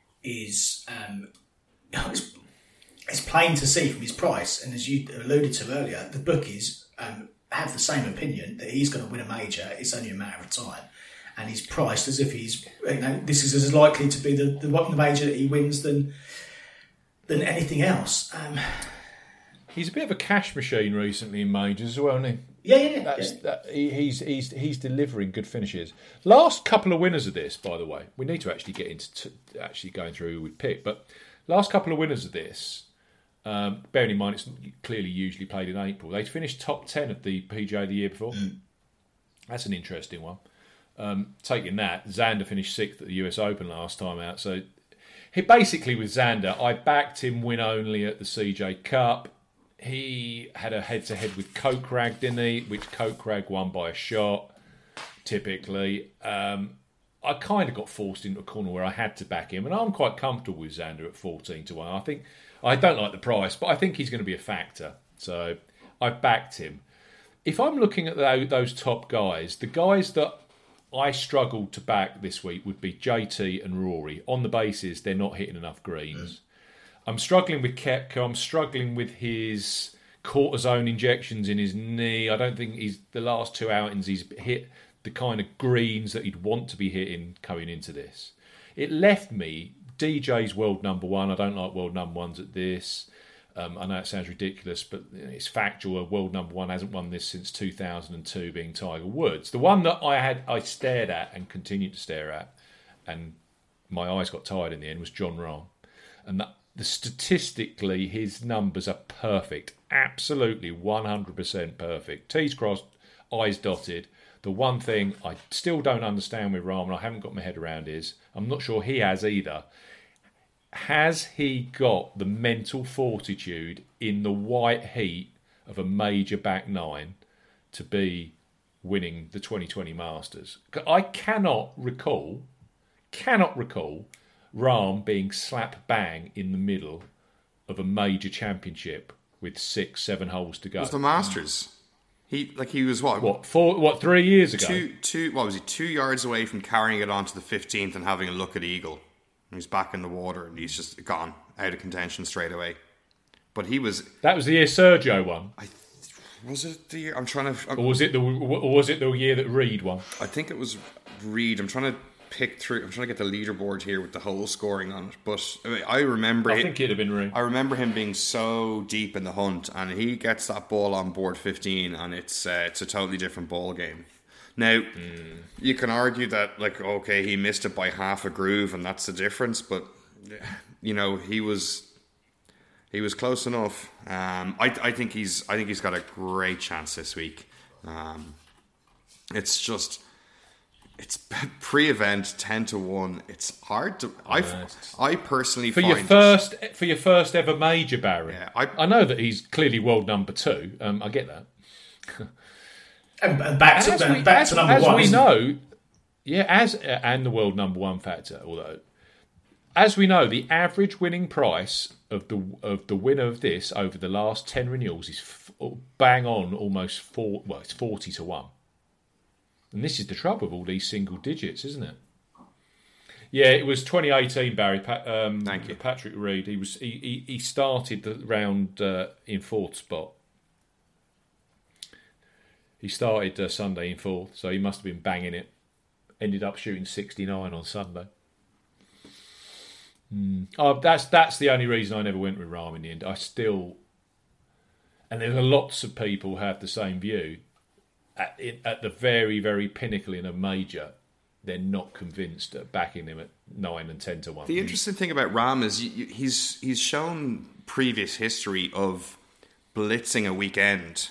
is um, it's, it's plain to see from his price. And as you alluded to earlier, the bookies Um, have the same opinion that he's going to win a major. It's only a matter of time, and he's priced as if he's, you know, this is as likely to be the, the, the major that he wins than than anything else. Um, he's a bit of a cash machine recently in majors as well, isn't he? Yeah, yeah, That's, yeah. That, he, he's he's he's delivering good finishes. Last couple of winners of this, by the way, we need to actually get into t- actually going through who we picked, but last couple of winners of this. Um, bearing in mind it's clearly usually played in April. They finished top ten of the P G A the year before. Mm. That's an interesting one. Um, taking that, Xander finished sixth at the U S Open last time out. So he basically with Xander, I backed him win only at the C J Cup. He had a head-to-head with Kokrak, didn't he? Which Kokrak won by a shot, typically. Um, I kind of got forced into a corner where I had to back him, and I'm quite comfortable with Xander at fourteen to one. I think I don't like the price, but I think he's going to be a factor. So I backed him. If I'm looking at those top guys, the guys that I struggled to back this week would be J T and Rory on the basis they're not hitting enough greens. Mm. I'm struggling with Koepka. I'm struggling with his cortisone injections in his knee. I don't think he's the last two outings he's hit the kind of greens that he'd want to be hitting coming into this. It left me, D J's world number one. I don't like world number ones at this. Um, I know it sounds ridiculous, but it's factual. A world number one hasn't won this since two thousand two, being Tiger Woods. The one that I had, I stared at and continued to stare at, and my eyes got tired in the end, was Jon Rahm. And that, the, statistically, his numbers are perfect. Absolutely one hundred percent perfect. T's crossed, I's dotted. The one thing I still don't understand with Rahm, and I haven't got my head around, is I'm not sure he has either. Has he got the mental fortitude in the white heat of a major back nine to be winning the twenty twenty Masters? I cannot recall, cannot recall Rahm being slap bang in the middle of a major championship with six, seven holes to go. It was the Masters. He like he was what? What four? What three years ago? Two, two. What was he? Two yards away from carrying it onto the fifteenth and having a look at eagle. And he's back in the water and he's just gone out of contention straight away. But he was. That was the year Sergio won. I was it the year? I'm trying to. I'm, or was it the? Or was it the year that Reed won? I think it was Reed. I'm trying to pick through. I'm trying to get the leaderboard here with the whole scoring on it. But I, mean, I remember. I it, think it'd have been Reed. I remember him being so deep in the hunt, and he gets that ball on board fifteen, and it's uh, it's a totally different ball game. Now, mm. you can argue that, like, okay, he missed it by half a groove, and that's the difference. But you know, he was he was close enough. Um, I I think he's I think he's got a great chance this week. Um, it's just. It's pre-event ten to one. It's hard to. I nice. I personally for find your first it, for your first ever major, Barry. Yeah, I, I know that he's clearly world number two. Um, I get that. and, and back to, as and we, back as, to number as one. we know, yeah, as uh, and the world number one factor. Although, as we know, the average winning price of the of the winner of this over the last ten renewals is f- bang on almost four. Well, it's forty to one. And this is the trouble with all these single digits, isn't it? Yeah, it was twenty eighteen, Barry. Pa- um, Thank you. Patrick Reed. He was he he, he started the round uh, in fourth spot. He started uh, Sunday in fourth, so he must have been banging it. Ended up shooting sixty-nine on Sunday. Mm. Oh, that's that's the only reason I never went with Rahm in the end. I still, and there's lots of people who have the same view. At, at the very, very pinnacle in a major, they're not convinced at backing him at nine and ten to one. The interesting thing about Rahm is he's he's shown previous history of blitzing a weekend.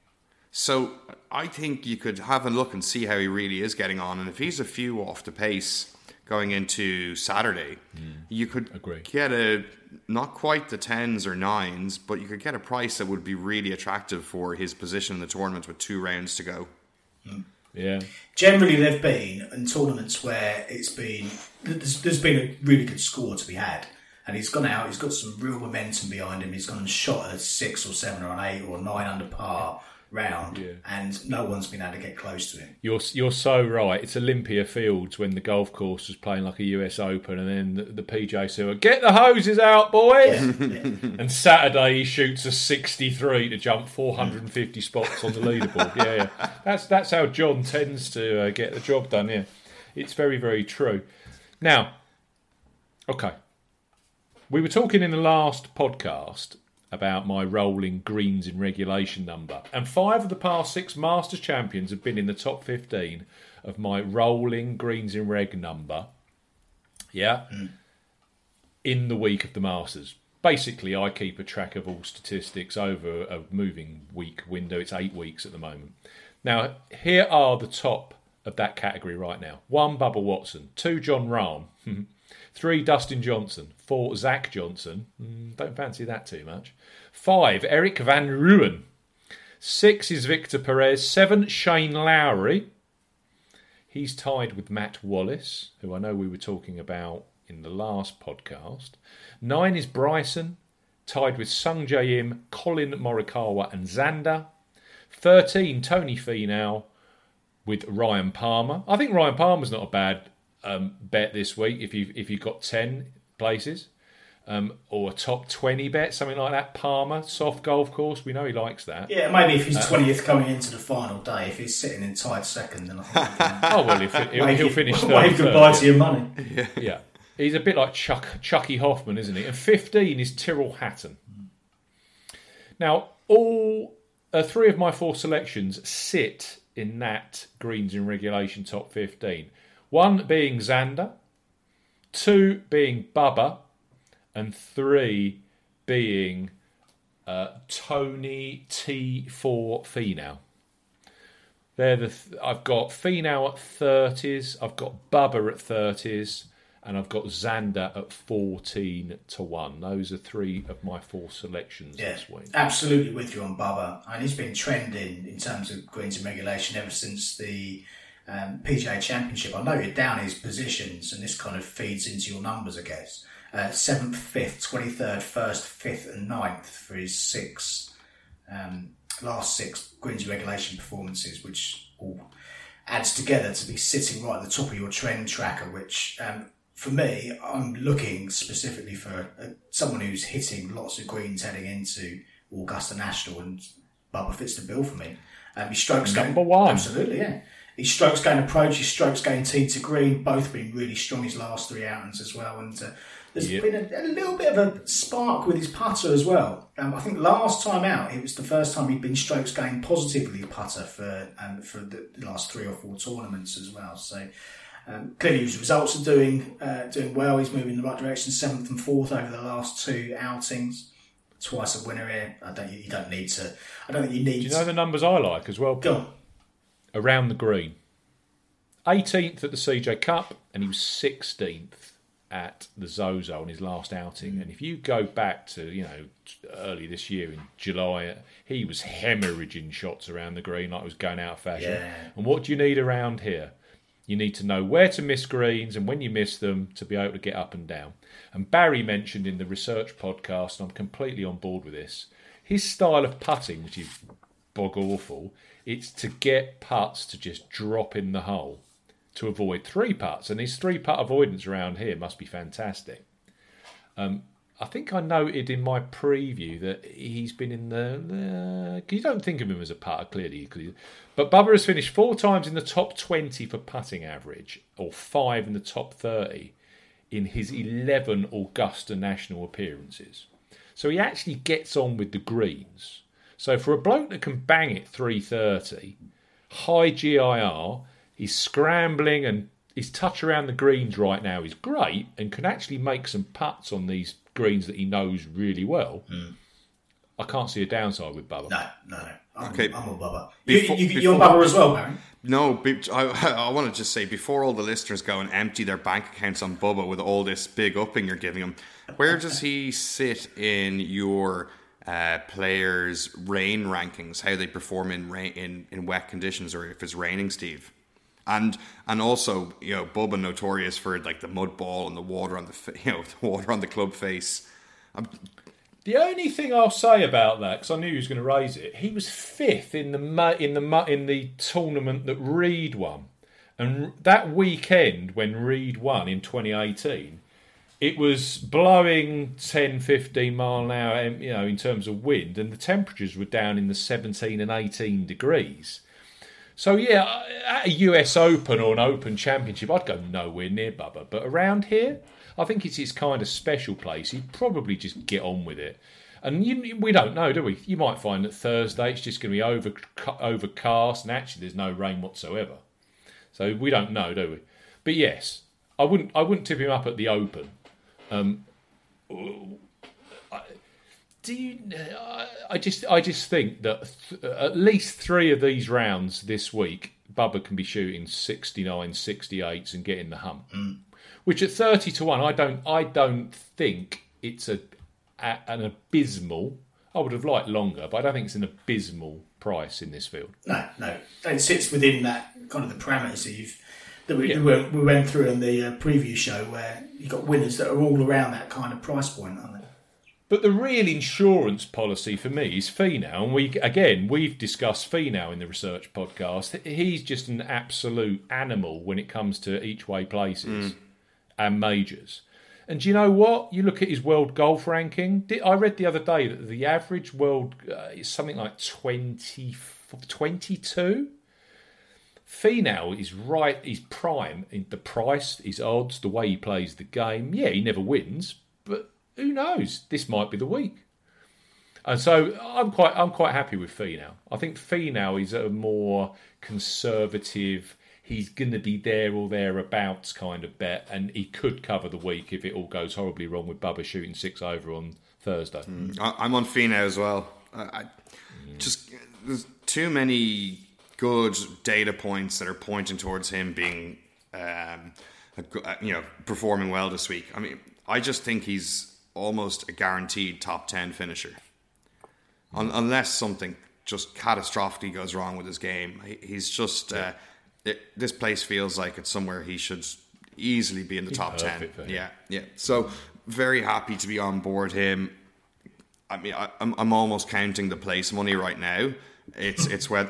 So I think you could have a look and see how he really is getting on. And if he's a few off the pace going into Saturday, mm, you could agree. get a not quite the tens or nines, but you could get a price that would be really attractive for his position in the tournament with two rounds to go. Mm. Yeah. Generally, they've been in tournaments where it's been there's, there's been a really good score to be had, and he's gone out. He's got some real momentum behind him. He's gone and shot a six or seven or an eight or a nine under par round, yeah. and no one's been able to get close to him. You're you're so right. It's Olympia Fields when the golf course was playing like a U S Open, and then the, the P J said, "Get the hoses out, boys!" Yeah, yeah. And Saturday he shoots a sixty-three to jump four hundred fifty spots on the leaderboard. Yeah, yeah. That's that's how John tends to uh, get the job done. Yeah, it's very very true. Now, okay, we were talking in the last podcast about my rolling greens in regulation number. And five of the past six Masters champions have been in the top fifteen of my rolling greens in reg number. Yeah. Mm. In the week of the Masters. Basically, I keep a track of all statistics over a moving week window. It's eight weeks at the moment. Now, here are the top of that category right now. One, Bubba Watson. Two, Jon Rahm. Three, Dustin Johnson. Four, Zach Johnson. Mm, don't fancy that too much. Five, Eric Van Rooyen. Six is Victor Perez. Seven, Shane Lowry. He's tied with Matt Wallace, who I know we were talking about in the last podcast. Nine is Bryson, tied with Sung Jae Im, Colin Morikawa and Xander. Thirteen, Tony Finau. with Ryan Palmer. I think Ryan Palmer's not a bad um, bet this week if you if you've got ten places. Um, or a top twenty bet, something like that. Palmer, soft golf course. We know he likes that. Yeah, maybe if he's twentieth uh, coming into the final day, if he's sitting in tied second, then I think he can, oh well, if he'll, he'll finish third. Wave goodbye to your money. Yeah. yeah, he's a bit like Chuck Chucky Hoffman, isn't he? And fifteen is Tyrrell Hatton. Now, all uh, three of my four selections sit in that greens in regulation top fifteen. One being Xander, two being Bubba, and three being uh, Tony T four Finau. They're the th- I've got Finau at thirties, I've got Bubba at thirties, and I've got Xander at fourteen to one. Those are three of my four selections yeah, this week. Absolutely with you on Bubba. And he's been trending in terms of greens in regulation ever since the um, P G A Championship. I noted down his positions, and this kind of feeds into your numbers, I guess. Uh, seventh, fifth, twenty-third, first, fifth, and ninth for his six um, last six greens regulation performances, which all adds together to be sitting right at the top of your trend tracker. Which, um, for me, I'm looking specifically for uh, someone who's hitting lots of greens heading into Augusta National, and Bubba fits the bill for me. Um, his strokes number going, one, absolutely, yeah. His strokes going approach, his strokes going tee to green, both been really strong his last three outings as well, and. Uh, There's yep. been a, a little bit of a spark with his putter as well. Um, I think last time out, it was the first time he'd been strokes going positively with putter for um, for the last three or four tournaments as well. So um, clearly his results are doing uh, doing well. He's moving in the right direction, seventh and fourth over the last two outings. Twice a winner here. I don't. You don't need to. I don't think you need. Do you know the numbers I like as well? Go on. Around the green, eighteenth at the C J Cup, and he was sixteenth at the Zozo on his last outing. Mm. And if you go back to, you know, early this year in July, he was hemorrhaging shots around the green like it was going out of fashion. Yeah. And what do you need around here? You need to know where to miss greens and when you miss them to be able to get up and down. And Barry mentioned in the research podcast, and I'm completely on board with this, his style of putting, which is bog awful, it's to get putts to just drop in the hole to avoid three putts, and his three putt avoidance around here must be fantastic. Um, I think I noted in my preview that he's been in the. the you don't think of him as a putter clearly, but Bubba has finished four times in the top twenty for putting average, or five in the top thirty in his eleven Augusta National appearances. So he actually gets on with the greens. So for a bloke that can bang it three thirty, high G I R. He's scrambling, and his touch around the greens right now is great and can actually make some putts on these greens that he knows really well. Mm. I can't see a downside with Bubba. No, no, no. I'm, okay. I'm on Bubba. Before, you, you, you're on Bubba as well, Barry? No, I, I want to just say, before all the listeners go and empty their bank accounts on Bubba with all this big upping you're giving him, where does he sit in your uh, players' rain rankings, how they perform in, rain, in, in wet conditions, or if it's raining, Steve? And and also, you know, Bubba notorious for like the mud ball and the water on the you know the water on the club face. I'm... The only thing I'll say about that, because I knew he was going to raise it, he was fifth in the in the in the tournament that Reed won, and that weekend when Reed won in twenty eighteen, it was blowing ten, fifteen mile an hour, you know, in terms of wind, and the temperatures were down in the seventeen and eighteen degrees. So, yeah, at a U S Open or an Open Championship, I'd go nowhere near Bubba. But around here, I think it's his kind of special place. He'd probably just get on with it. And you, we don't know, do we? You might find that Thursday it's just going to be over, overcast and actually there's no rain whatsoever. So we don't know, do we? But yes, I wouldn't I wouldn't tip him up at the Open. Um, I, Do you? I just, I just think that th- at least three of these rounds this week, Bubba can be shooting sixty-nine, sixty-eights and getting the hump. Mm. Which at thirty to one, I don't, I don't think it's a, a an abysmal. I would have liked longer, but I don't think it's an abysmal price in this field. No, no, it sits within that kind of the parameters that you've that we, yeah. we went through in the uh, preview show, where you got winners that are all around that kind of price point, aren't they? But the real insurance policy for me is Finau, and we again we've discussed Finau in the research podcast. He's just an absolute animal when it comes to each way places mm. and majors. And do you know what? You look at his world golf ranking. I read the other day that the average world uh, is something like twenty, twenty-two. Finau is right. He's prime in the price, his odds, the way he plays the game. Yeah, he never wins, but who knows? This might be the week. And so I'm quite, I'm quite happy with Finau. I think Finau is a more conservative. He's going to be there or thereabouts kind of bet, and he could cover the week if it all goes horribly wrong with Bubba shooting six over on Thursday. Mm. I'm on Finau as well. I, I mm. just there's too many good data points that are pointing towards him being, um, a, you know, performing well this week. I mean, I just think he's almost a guaranteed top ten finisher, Un- unless something just catastrophically goes wrong with his game. He, he's just. Yeah. Uh, It, this place feels like it's somewhere he should easily be in the He's top ten. Yeah, yeah. So very happy to be on board him. I mean, I, I'm I'm almost counting the place money right now. It's it's what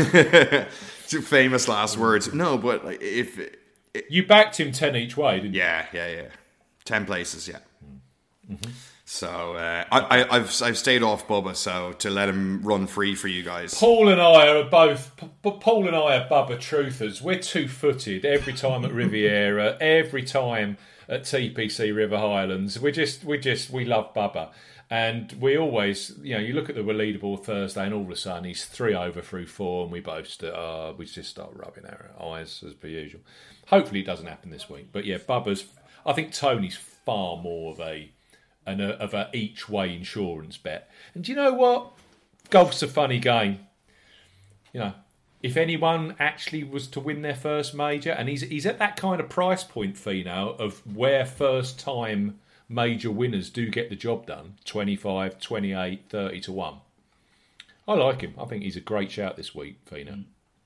famous last words. No, but like if it, you backed him ten each way, didn't you? Yeah, yeah, yeah. Ten places, yeah. Mm-hmm. So uh, I, I, I've I've stayed off Bubba, so to let him run free for you guys. Paul and I are both. Paul and I are Bubba truthers. We're two-footed every time at Riviera, every time at T P C River Highlands. We just we just we love Bubba, and we always, you know, you look at the leaderboard Thursday, and all of a sudden he's three over through four, and we both st- uh, we just start rubbing our eyes as per usual. Hopefully it doesn't happen this week, but yeah, Bubba's. I think Tony's far more of a. And a, of a each way insurance bet. And do you know what? Golf's a funny game. You know, if anyone actually was to win their first major, and he's he's at that kind of price point, Finau, of where first time major winners do get the job done, twenty-five, twenty-eight, thirty to one. I like him. I think he's a great shout this week, Finau.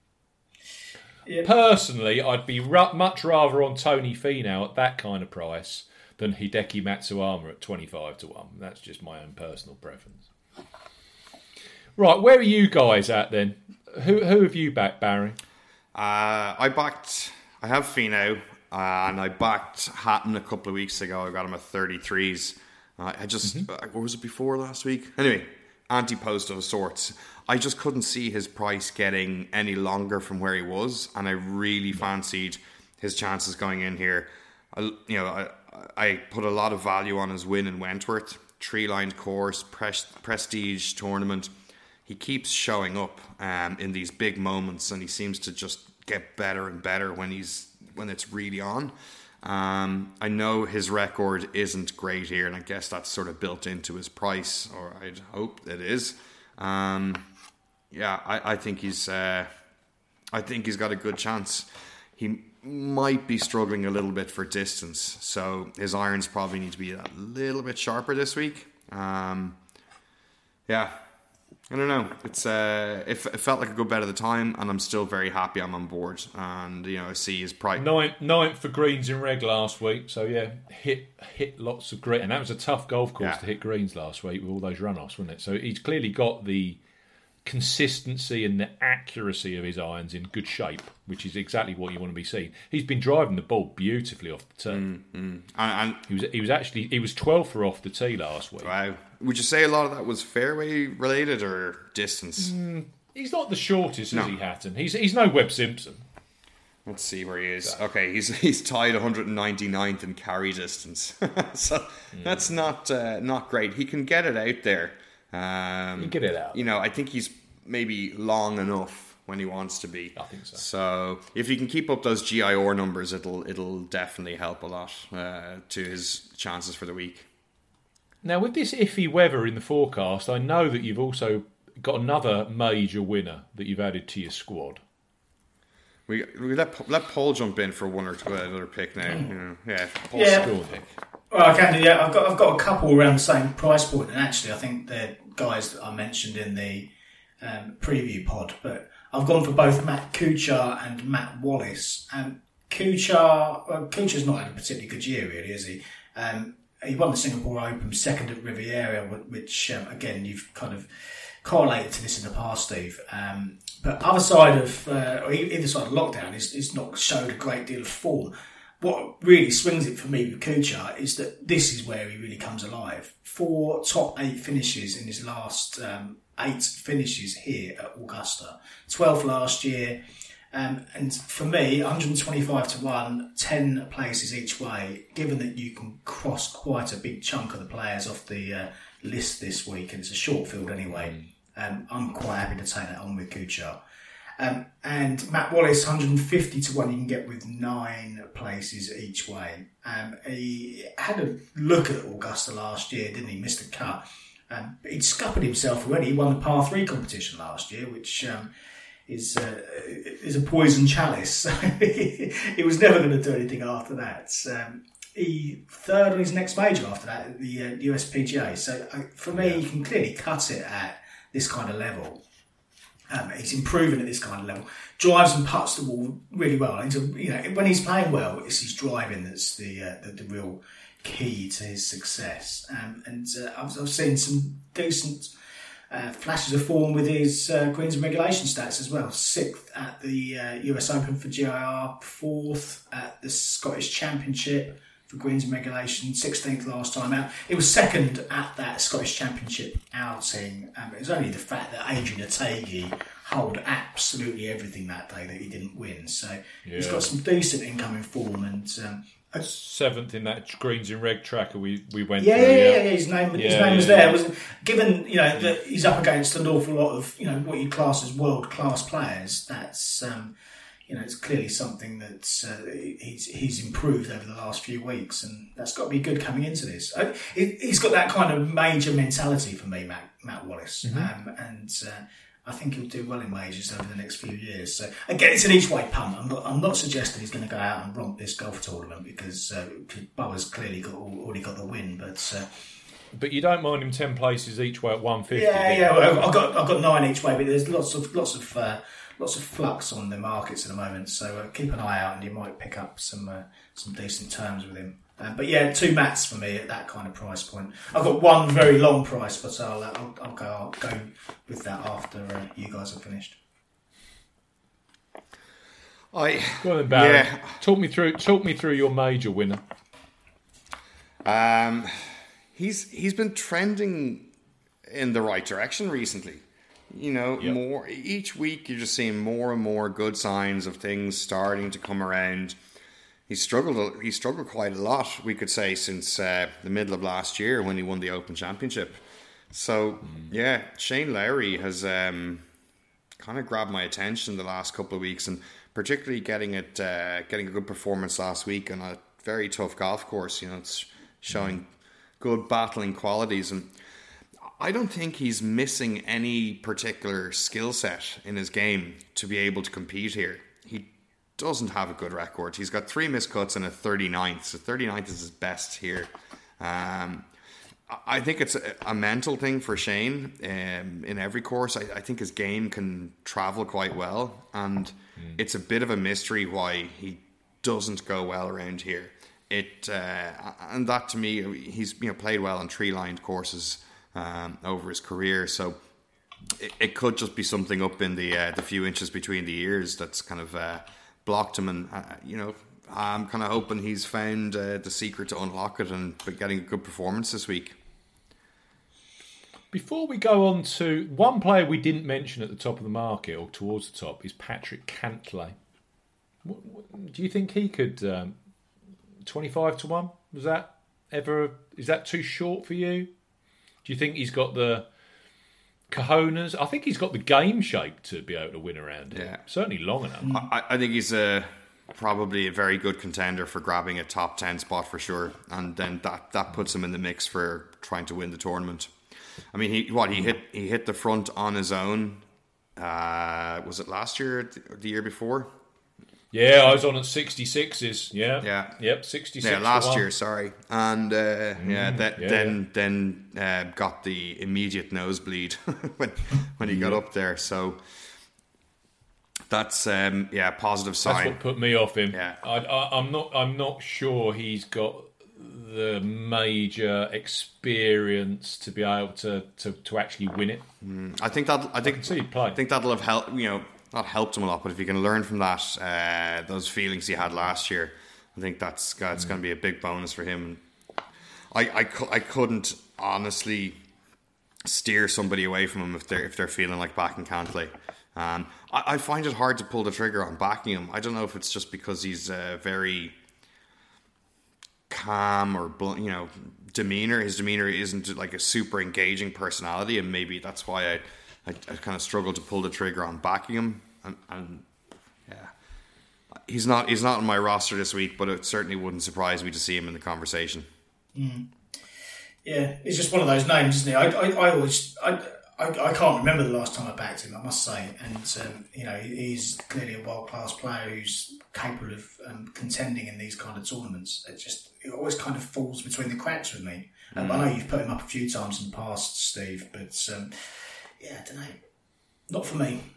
Yeah. Personally, I'd be ru- much rather on Tony Finau at that kind of price than Hideki Matsuyama at twenty-five to one. That's just my own personal preference. Right, where are you guys at then? Who who have you backed, Barry? Uh, I backed, I have Finau, uh, and I backed Hatton a couple of weeks ago. I got him at thirty-threes. Uh, I just, mm-hmm. uh, what was it before last week? Anyway, anti-post of sorts. I just couldn't see his price getting any longer from where he was, and I really fancied his chances going in here. I, you know, I, I put a lot of value on his win in Wentworth, tree-lined course, pres- prestige tournament. He keeps showing up um, in these big moments, and he seems to just get better and better when he's when it's really on. Um, I know his record isn't great here, and I guess that's sort of built into his price, or I'd hope it is. Um, yeah, I, I think he's uh, I think he's got a good chance. He might be struggling a little bit for distance, so his irons probably need to be a little bit sharper this week. Um, yeah, I don't know. It's uh, it, it felt like a good bet at the time, and I'm still very happy I'm on board. And you know, I see his price ninth, ninth for greens in reg last week. So yeah, hit hit lots of green, and that was a tough golf course yeah. to hit greens last week with all those runoffs, wasn't it? So he's clearly got the consistency and the accuracy of his irons in good shape, which is exactly what you want to be seeing. He's been driving the ball beautifully off the tee. Mm, mm. And, and he was he was actually he was twelve for off the tee last week. Wow. Would you say a lot of that was fairway related or distance? Mm, he's not the shortest, no. is he, Hatton? He's he's no Webb Simpson. Let's see where he is. Okay, he's he's tied one hundred ninety-ninth in carry distance. so mm. that's not uh, not great. He can get it out there. Um, you get it out. You know, I think he's maybe long enough when he wants to be. I think so. So if he can keep up those G I O R numbers, it'll it'll definitely help a lot uh, to his chances for the week. Now, with this iffy weather in the forecast, I know that you've also got another major winner that you've added to your squad. We we let let Paul jump in for one or two another pick now. You know, yeah, Paul's yeah. pick. Well, I can do. Yeah, I've got I've got a couple around the same price point, and actually, I think they're guys that I mentioned in the um, preview pod. But I've gone for both Matt Kuchar and Matt Wallace. And Kuchar, well, Kuchar's not had a particularly good year, really, is he? Um, he won the Singapore Open, second at Riviera, which um, again you've kind of correlated to this in the past, Steve. Um, but other side of uh, or either side of lockdown is is not showed a great deal of form. What really swings it for me with Kuchar is that this is where he really comes alive. Four top eight finishes in his last um, eight finishes here at Augusta. twelfth last year. Um, and for me, one hundred twenty-five to one, ten places each way, given that you can cross quite a big chunk of the players off the uh, list this week, and it's a short field anyway, um, I'm quite happy to take that on with Kuchar. Um, and Matt Wallace, one hundred fifty to one you can get with nine places each way. Um, he had a look at Augusta last year, didn't he? Missed a cut. Um, but he'd scuppered himself already. He won the par three competition last year, which um, is, uh, is a poison chalice. He was never going to do anything after that. Um, he third on his next major after that at the uh, U S P G A. So uh, for me, you can clearly cut it at this kind of level. Um, he's improving at this kind of level. Drives and putts the ball really well. And so, you know, when he's playing well, it's his driving that's the uh, the, the real key to his success. Um, and uh, I've, I've seen some decent uh, flashes of form with his uh, greens and regulation stats as well. Sixth at the uh, U S Open for G I R, fourth at the Scottish Championship for greens and regulation, sixteenth last time out. It was second at that Scottish Championship outing. Um, it was only the fact that Adrian Otaegui held absolutely everything that day that he didn't win. So yeah. He's got some decent incoming form. And um, seventh in that greens and reg tracker we, we went yeah, through. Yeah, yeah, yeah, his name, yeah, his name yeah, was there. yeah. It was, given, you know, that he's up against an awful lot of, you know, what you class as world-class players, that's... Um, You know, it's clearly something that uh, he's he's improved over the last few weeks, and that's got to be good coming into this. I, it, he's got that kind of major mentality for me, Matt, Matt Wallace, mm-hmm. um, and uh, I think he'll do well in majors over the next few years. So again, it's an each way punt. I'm not I'm not suggesting he's going to go out and romp this golf tournament because uh, Bubba's clearly got already got the win, but. Uh, But you don't mind him ten places each way at one fifty? Yeah, yeah. Well, I've got I've got nine each way, but there's lots of lots of uh, lots of flux on the markets at the moment. So uh, keep an eye out, and you might pick up some uh, some decent terms with him. Um, but yeah, two mats for me at that kind of price point. I've got one very long price, but I'll uh, I'll, I'll go I'll go with that after uh, you guys are finished. I go on then, Barry. Yeah. Talk me through talk me through your major winner. Um. He's he's been trending in the right direction recently. You know, yep. more each week you're just seeing more and more good signs of things starting to come around. He's struggled he struggled quite a lot, we could say, since uh, the middle of last year when he won the Open Championship. So mm. yeah, Shane Lowry has um, kind of grabbed my attention the last couple of weeks, and particularly getting it uh, getting a good performance last week on a very tough golf course. You know, it's showing. Mm. Good battling qualities, and I don't think he's missing any particular skill set in his game to be able to compete here. He doesn't have a good record. He's got three missed cuts and a thirty-ninth, so thirty-ninth is his best here. Um, I think it's a, a mental thing for Shane um, in every course. I, I think his game can travel quite well, and mm. it's a bit of a mystery why he doesn't go well around here. It uh, and that to me, he's you know played well on tree-lined courses um, over his career, so it, it could just be something up in the uh, the few inches between the ears that's kind of uh, blocked him. And uh, you know, I'm kind of hoping he's found uh, the secret to unlock it and getting a good performance this week. Before we go on to one player we didn't mention at the top of the market or towards the top is Patrick Cantlay. What, what, do you think he could? Um, twenty-five to one, was that ever, is that too short for you? Do you think he's got the cojones? I think he's got the game shape to be able to win around it. Yeah. Certainly long enough. I, I think he's a, probably a very good contender for grabbing a top ten spot for sure, and then that, that puts him in the mix for trying to win the tournament. I mean, he what he hit he hit the front on his own, uh, was it last year or the year before? Yeah, I was on at sixty-sixes. Yeah, yeah, yep, sixty-six. Yeah, last year, sorry, and uh, mm, yeah, that, yeah, then yeah. then uh, got the immediate nosebleed when when he got up there. So that's um, yeah, positive sign. That's what put me off him. Yeah, I, I, I'm not I'm not sure he's got the major experience to be able to, to, to actually win it. Mm, I think that I think I can see you play. I think that'll have helped. You know, not helped him a lot, but if you can learn from that, uh, those feelings he had last year, I think that's that's mm. going to be a big bonus for him. I I, cu- I couldn't honestly steer somebody away from him if they're if they're feeling like backing Cantlay. Um, I, I find it hard to pull the trigger on backing him. I don't know if it's just because he's uh, very calm or you know demeanor. His demeanor isn't like a super engaging personality, and maybe that's why I I, I kind of struggle to pull the trigger on backing him. And, and yeah, he's not he's not on my roster this week, but it certainly wouldn't surprise me to see him in the conversation. Mm. Yeah, it's just one of those names, isn't it? I, I, I always, I, I, I can't remember the last time I backed him, I must say. And um, you know, he's clearly a world class player who's capable of um, contending in these kind of tournaments. It just it always kind of falls between the cracks with me. Um, mm. I know you've put him up a few times in the past, Steve, but um, yeah, I don't know, not for me.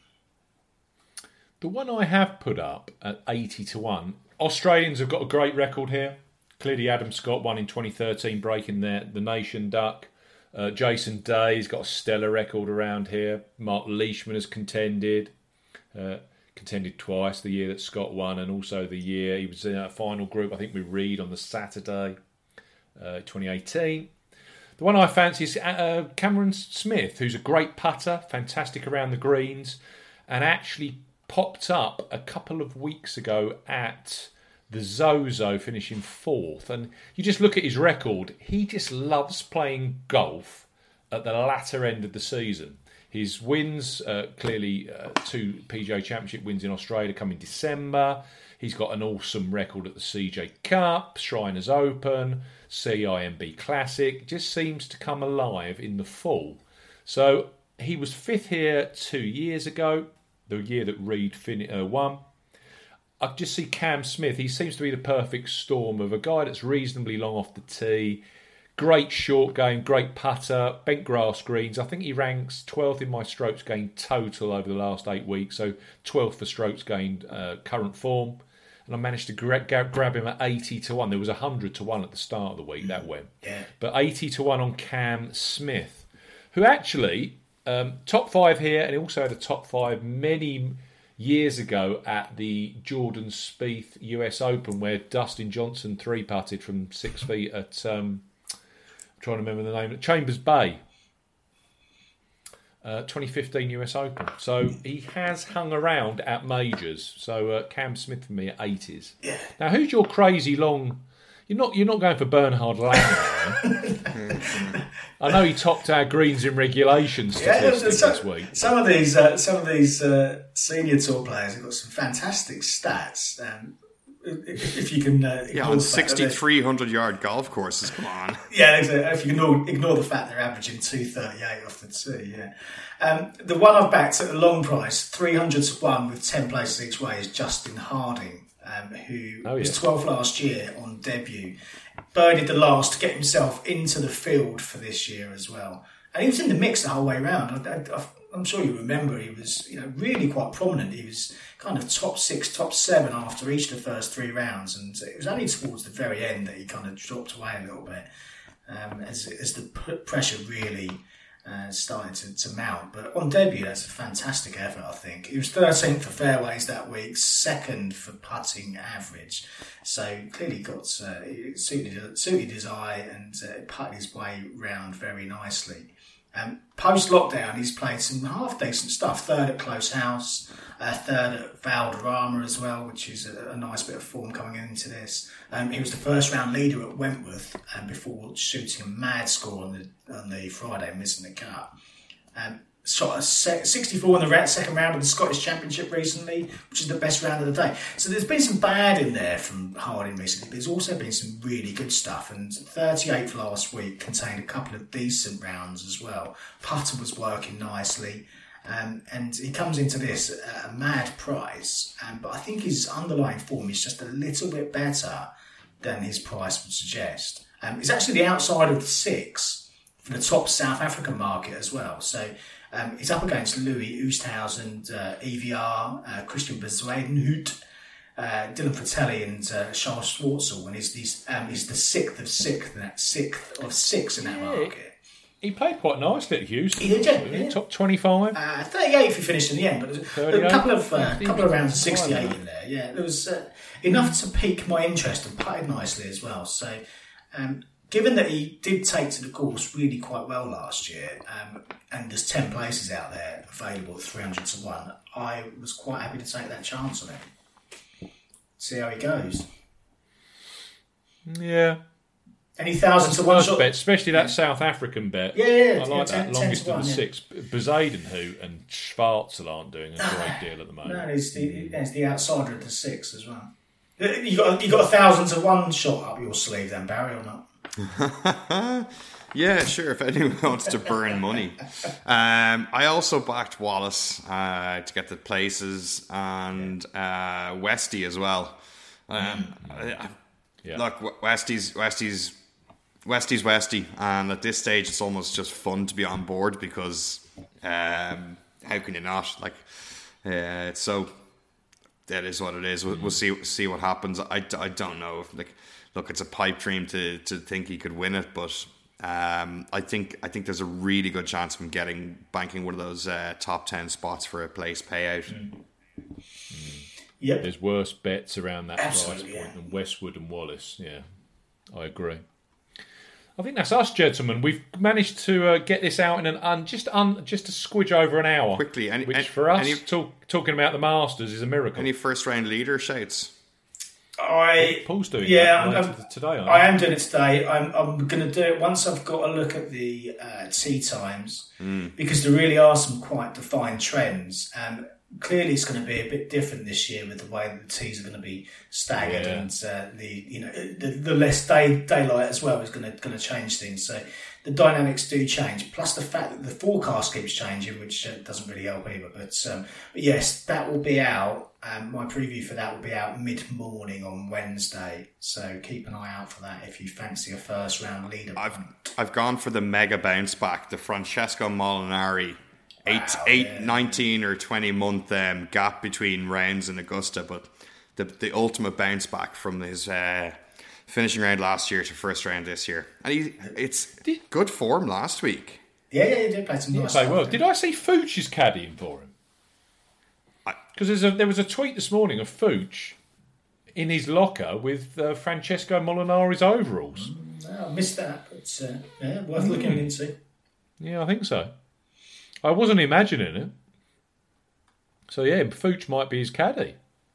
The one I have put up at eighty to one, Australians have got a great record here. Clearly, Adam Scott won in twenty thirteen, breaking the, the Nation Duck. Uh, Jason Day's got a stellar record around here. Mark Leishman has contended. Uh, contended twice, the year that Scott won and also the year he was in a final group, I think we read on the Saturday, uh, twenty eighteen. The one I fancy is uh, Cameron Smith, who's a great putter, fantastic around the greens, and actually popped up a couple of weeks ago at the Zozo, finishing fourth. And you just look at his record, he just loves playing golf at the latter end of the season. His wins, uh, clearly uh, two P G A Championship wins in Australia come in December. He's got an awesome record at the C J Cup, Shriners Open, C I M B Classic. Just seems to come alive in the fall. So he was fifth here two years ago, the year that Reed fin- uh, won. I just see Cam Smith. He seems to be the perfect storm of a guy that's reasonably long off the tee. Great short game, great putter, bent grass greens. I think he ranks twelfth in my strokes gained total over the last eight weeks. So twelfth for strokes gained uh, current form. And I managed to gra- grab him at eighty to one. There was one hundred to one at the start of the week, that went. Yeah. But eighty to one on Cam Smith, who actually, um, top five here, and he also had a top five many years ago at the Jordan Spieth U S Open, where Dustin Johnson three-putted from six feet at, um, I'm trying to remember the name, Chambers Bay, uh, twenty fifteen U S Open. So he has hung around at majors. So uh, Cam Smith for me at eighties. Yeah. Now, who's your crazy long... You're not you're not going for Bernhard Langer. I know he topped our greens in regulation statistics yeah, some, this week. Some of these uh, some of these uh, senior tour players have got some fantastic stats. Um, if, if you can, uh, yeah, on sixty-three hundred yard golf courses. Come on. Yeah, if you ignore, ignore the fact they're averaging two thirty-eight off the tee. Yeah, um, the one I've backed at a long price, three hundred to one with ten places each way, is Justin Harding. Um, who oh, yeah. was twelfth last year on debut, birdied the last to get himself into the field for this year as well. And he was in the mix the whole way around. I, I, I'm sure you remember he was, you know, really quite prominent. He was kind of top six, top seven after each of the first three rounds, and it was only towards the very end that he kind of dropped away a little bit um, as as the p- pressure really Uh, starting to, to mount. But on debut, that's a fantastic effort, I think. He was thirteenth for fairways that week, second for putting average. So clearly got uh, it suited, suited his eye and uh, putted his way round very nicely. Um, post-lockdown, he's played some half-decent stuff. Third at Close House, uh, third at Valderrama as well, which is a, a nice bit of form coming into this. Um, he was the first-round leader at Wentworth um, before shooting a mad score on the on the Friday and missing the cut. Um, shot a sixty-four in the second round of the Scottish Championship recently, which is the best round of the day. So there's been some bad in there from Harding recently, but there's also been some really good stuff. And thirty-eighth last week contained a couple of decent rounds as well. Putter was working nicely. Um, and he comes into this at a mad price. Um, but I think his underlying form is just a little bit better than his price would suggest. Um, he's actually the outside of the six for the top South African market as well. So Um, he's up against Louis Oosthuizen, uh, E V R, uh, Christian Bezuidenhout, uh, Dylan Fratelli and uh, Charles Schwartzel, and he's he's, um, he's the sixth of sixth in that sixth of six in that Yeah. market. He played quite nicely at Houston. He did, yeah, yeah. Top twenty-five. Uh, thirty-eight if he finished in the end, but there was a couple of uh, couple of rounds of sixty-eight in there. Yeah, there was uh, enough to pique my interest and putted nicely as well. So, um, given that he did take to the course really quite well last year, um, and there's ten places out there available at three hundred to one, I was quite happy to take that chance on him. See how he goes. Yeah. Any thousand to one First shot? bet, especially that South African bet. Yeah, yeah, yeah. I like ten, that. ten Longest to of one, the yeah. six. Bezadenhout and Schwartzel aren't doing a great deal at the moment. No, he's the, he's the outsider of the six as well. You got you got a thousand to one shot up your sleeve then, Barry, or not? Yeah, sure. If anyone wants to burn money, um, I also backed Wallace uh, to get the places and uh, Westy as well. Um, I, I, Yeah. Look, Westy's Westy's Westy's Westy, and at this stage, it's almost just fun to be on board because um, how can you not? Like, uh, so that is what it is. We'll, we'll see see what happens. I, I don't know. If, like, look, it's a pipe dream to to think he could win it, but. Um, I think I think there's a really good chance of him getting banking one of those uh, top ten spots for a place payout. Mm. Yep. There's worse bets around that Absolutely, price point yeah. than Westwood and Wallace. Yeah, I agree. I think that's us, gentlemen. We've managed to uh, get this out in an un, just un, just a squidge over an hour. Quickly, any, which any, for us, any, talk, talking about the Masters is a miracle. Any first round leader shouts? I Paul's doing yeah, that I'm, later I'm, today. Aren't I am doing it today. I'm I'm going to do it once I've got a look at the uh, tee times Mm. because there really are some quite defined trends. Um, clearly, it's going to be a bit different this year with the way the tees are going to be staggered Yeah. and uh, the you know the, the less day daylight as well is going to going to change things. So the dynamics do change. Plus the fact that the forecast keeps changing, which uh, doesn't really help either. But, um, but yes, that will be out. Um, my preview for that will be out mid-morning on Wednesday, so keep an eye out for that if you fancy a first-round leader. I've I've gone for the mega bounce back, the Francesco Molinari, eight, Wow, eight, yeah. nineteen or twenty month um, gap between rounds in Augusta, but the the ultimate bounce back from his uh, finishing round last year to first round this year, and he it's good form last week. Yeah, yeah, you did play some nice Play stuff, well. didn't Did I see Fooch is caddying for him? Because there was a tweet this morning of Fooch in his locker with uh, Francesco Molinari's overalls. you? No, I missed that, but uh, yeah, worth looking into. Yeah, I think so. I wasn't imagining it. So yeah, Fooch might be his caddy.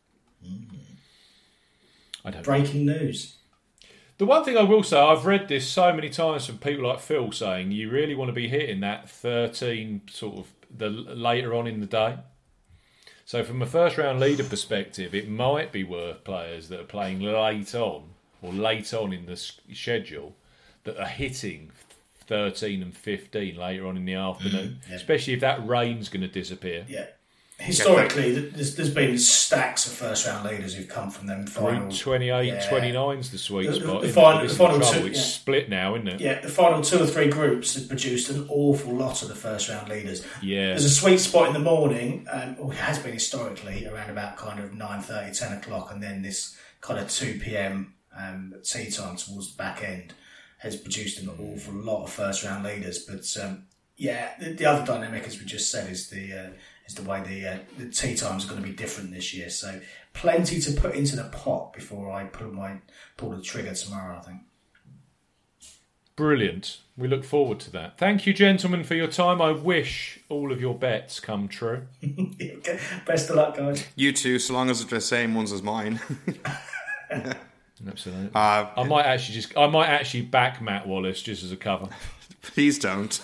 I don't know. Breaking news. The one thing I will say, I've read this so many times from people like Phil saying you really want to be hitting that thirteen sort of the later on in the day. So from a first round leader perspective, it might be worth players that are playing late on or late on in the s- schedule that are hitting thirteen and fifteen later on in the afternoon, yeah. especially if that rain's going to disappear. Yeah. Historically, there's, there's been stacks of first-round leaders who've come from them final. Route twenty-eight, yeah. twenty-nine's the sweet The- the- spot. the isn't it? final- This the is final trouble. two- It's yeah. split now, isn't it? Yeah, the final two or three groups have produced an awful lot of the first-round leaders. Yeah. There's a sweet spot in the morning, um, or it has been historically, around about kind of nine thirty, ten o'clock, and then this kind of two p.m. Um, tea time towards the back end has produced an awful lot of first-round leaders. But um, yeah, the, the other dynamic, as we just said, is the uh, is the way the uh, the tea times are going to be different this year. So plenty to put into the pot before I pull my pull the trigger tomorrow, I think. Brilliant. We look forward to that. Thank you, gentlemen, for your time. I wish all of your bets come true. Okay. Best of luck, guys. You too, so long as it's the same ones as mine. Absolutely. Uh, I might actually just I might actually back Matt Wallace just as a cover. please don't.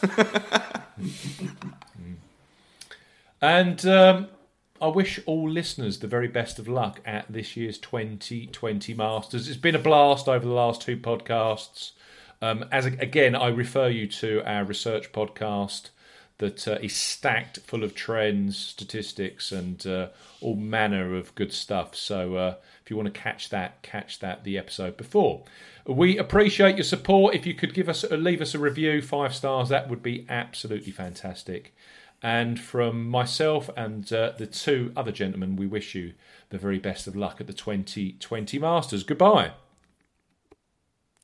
And um, I wish all listeners the very best of luck at this year's twenty twenty Masters. It's been a blast over the last two podcasts. Um, as again, I refer you to our research podcast that uh, is stacked full of trends, statistics, and uh, all manner of good stuff. So uh, if you want to catch that, catch that the episode before. We appreciate your support. If you could give us, uh, leave us a review, five stars, that would be absolutely fantastic. And from myself and uh, the two other gentlemen, we wish you the very best of luck at the twenty twenty Masters. Goodbye.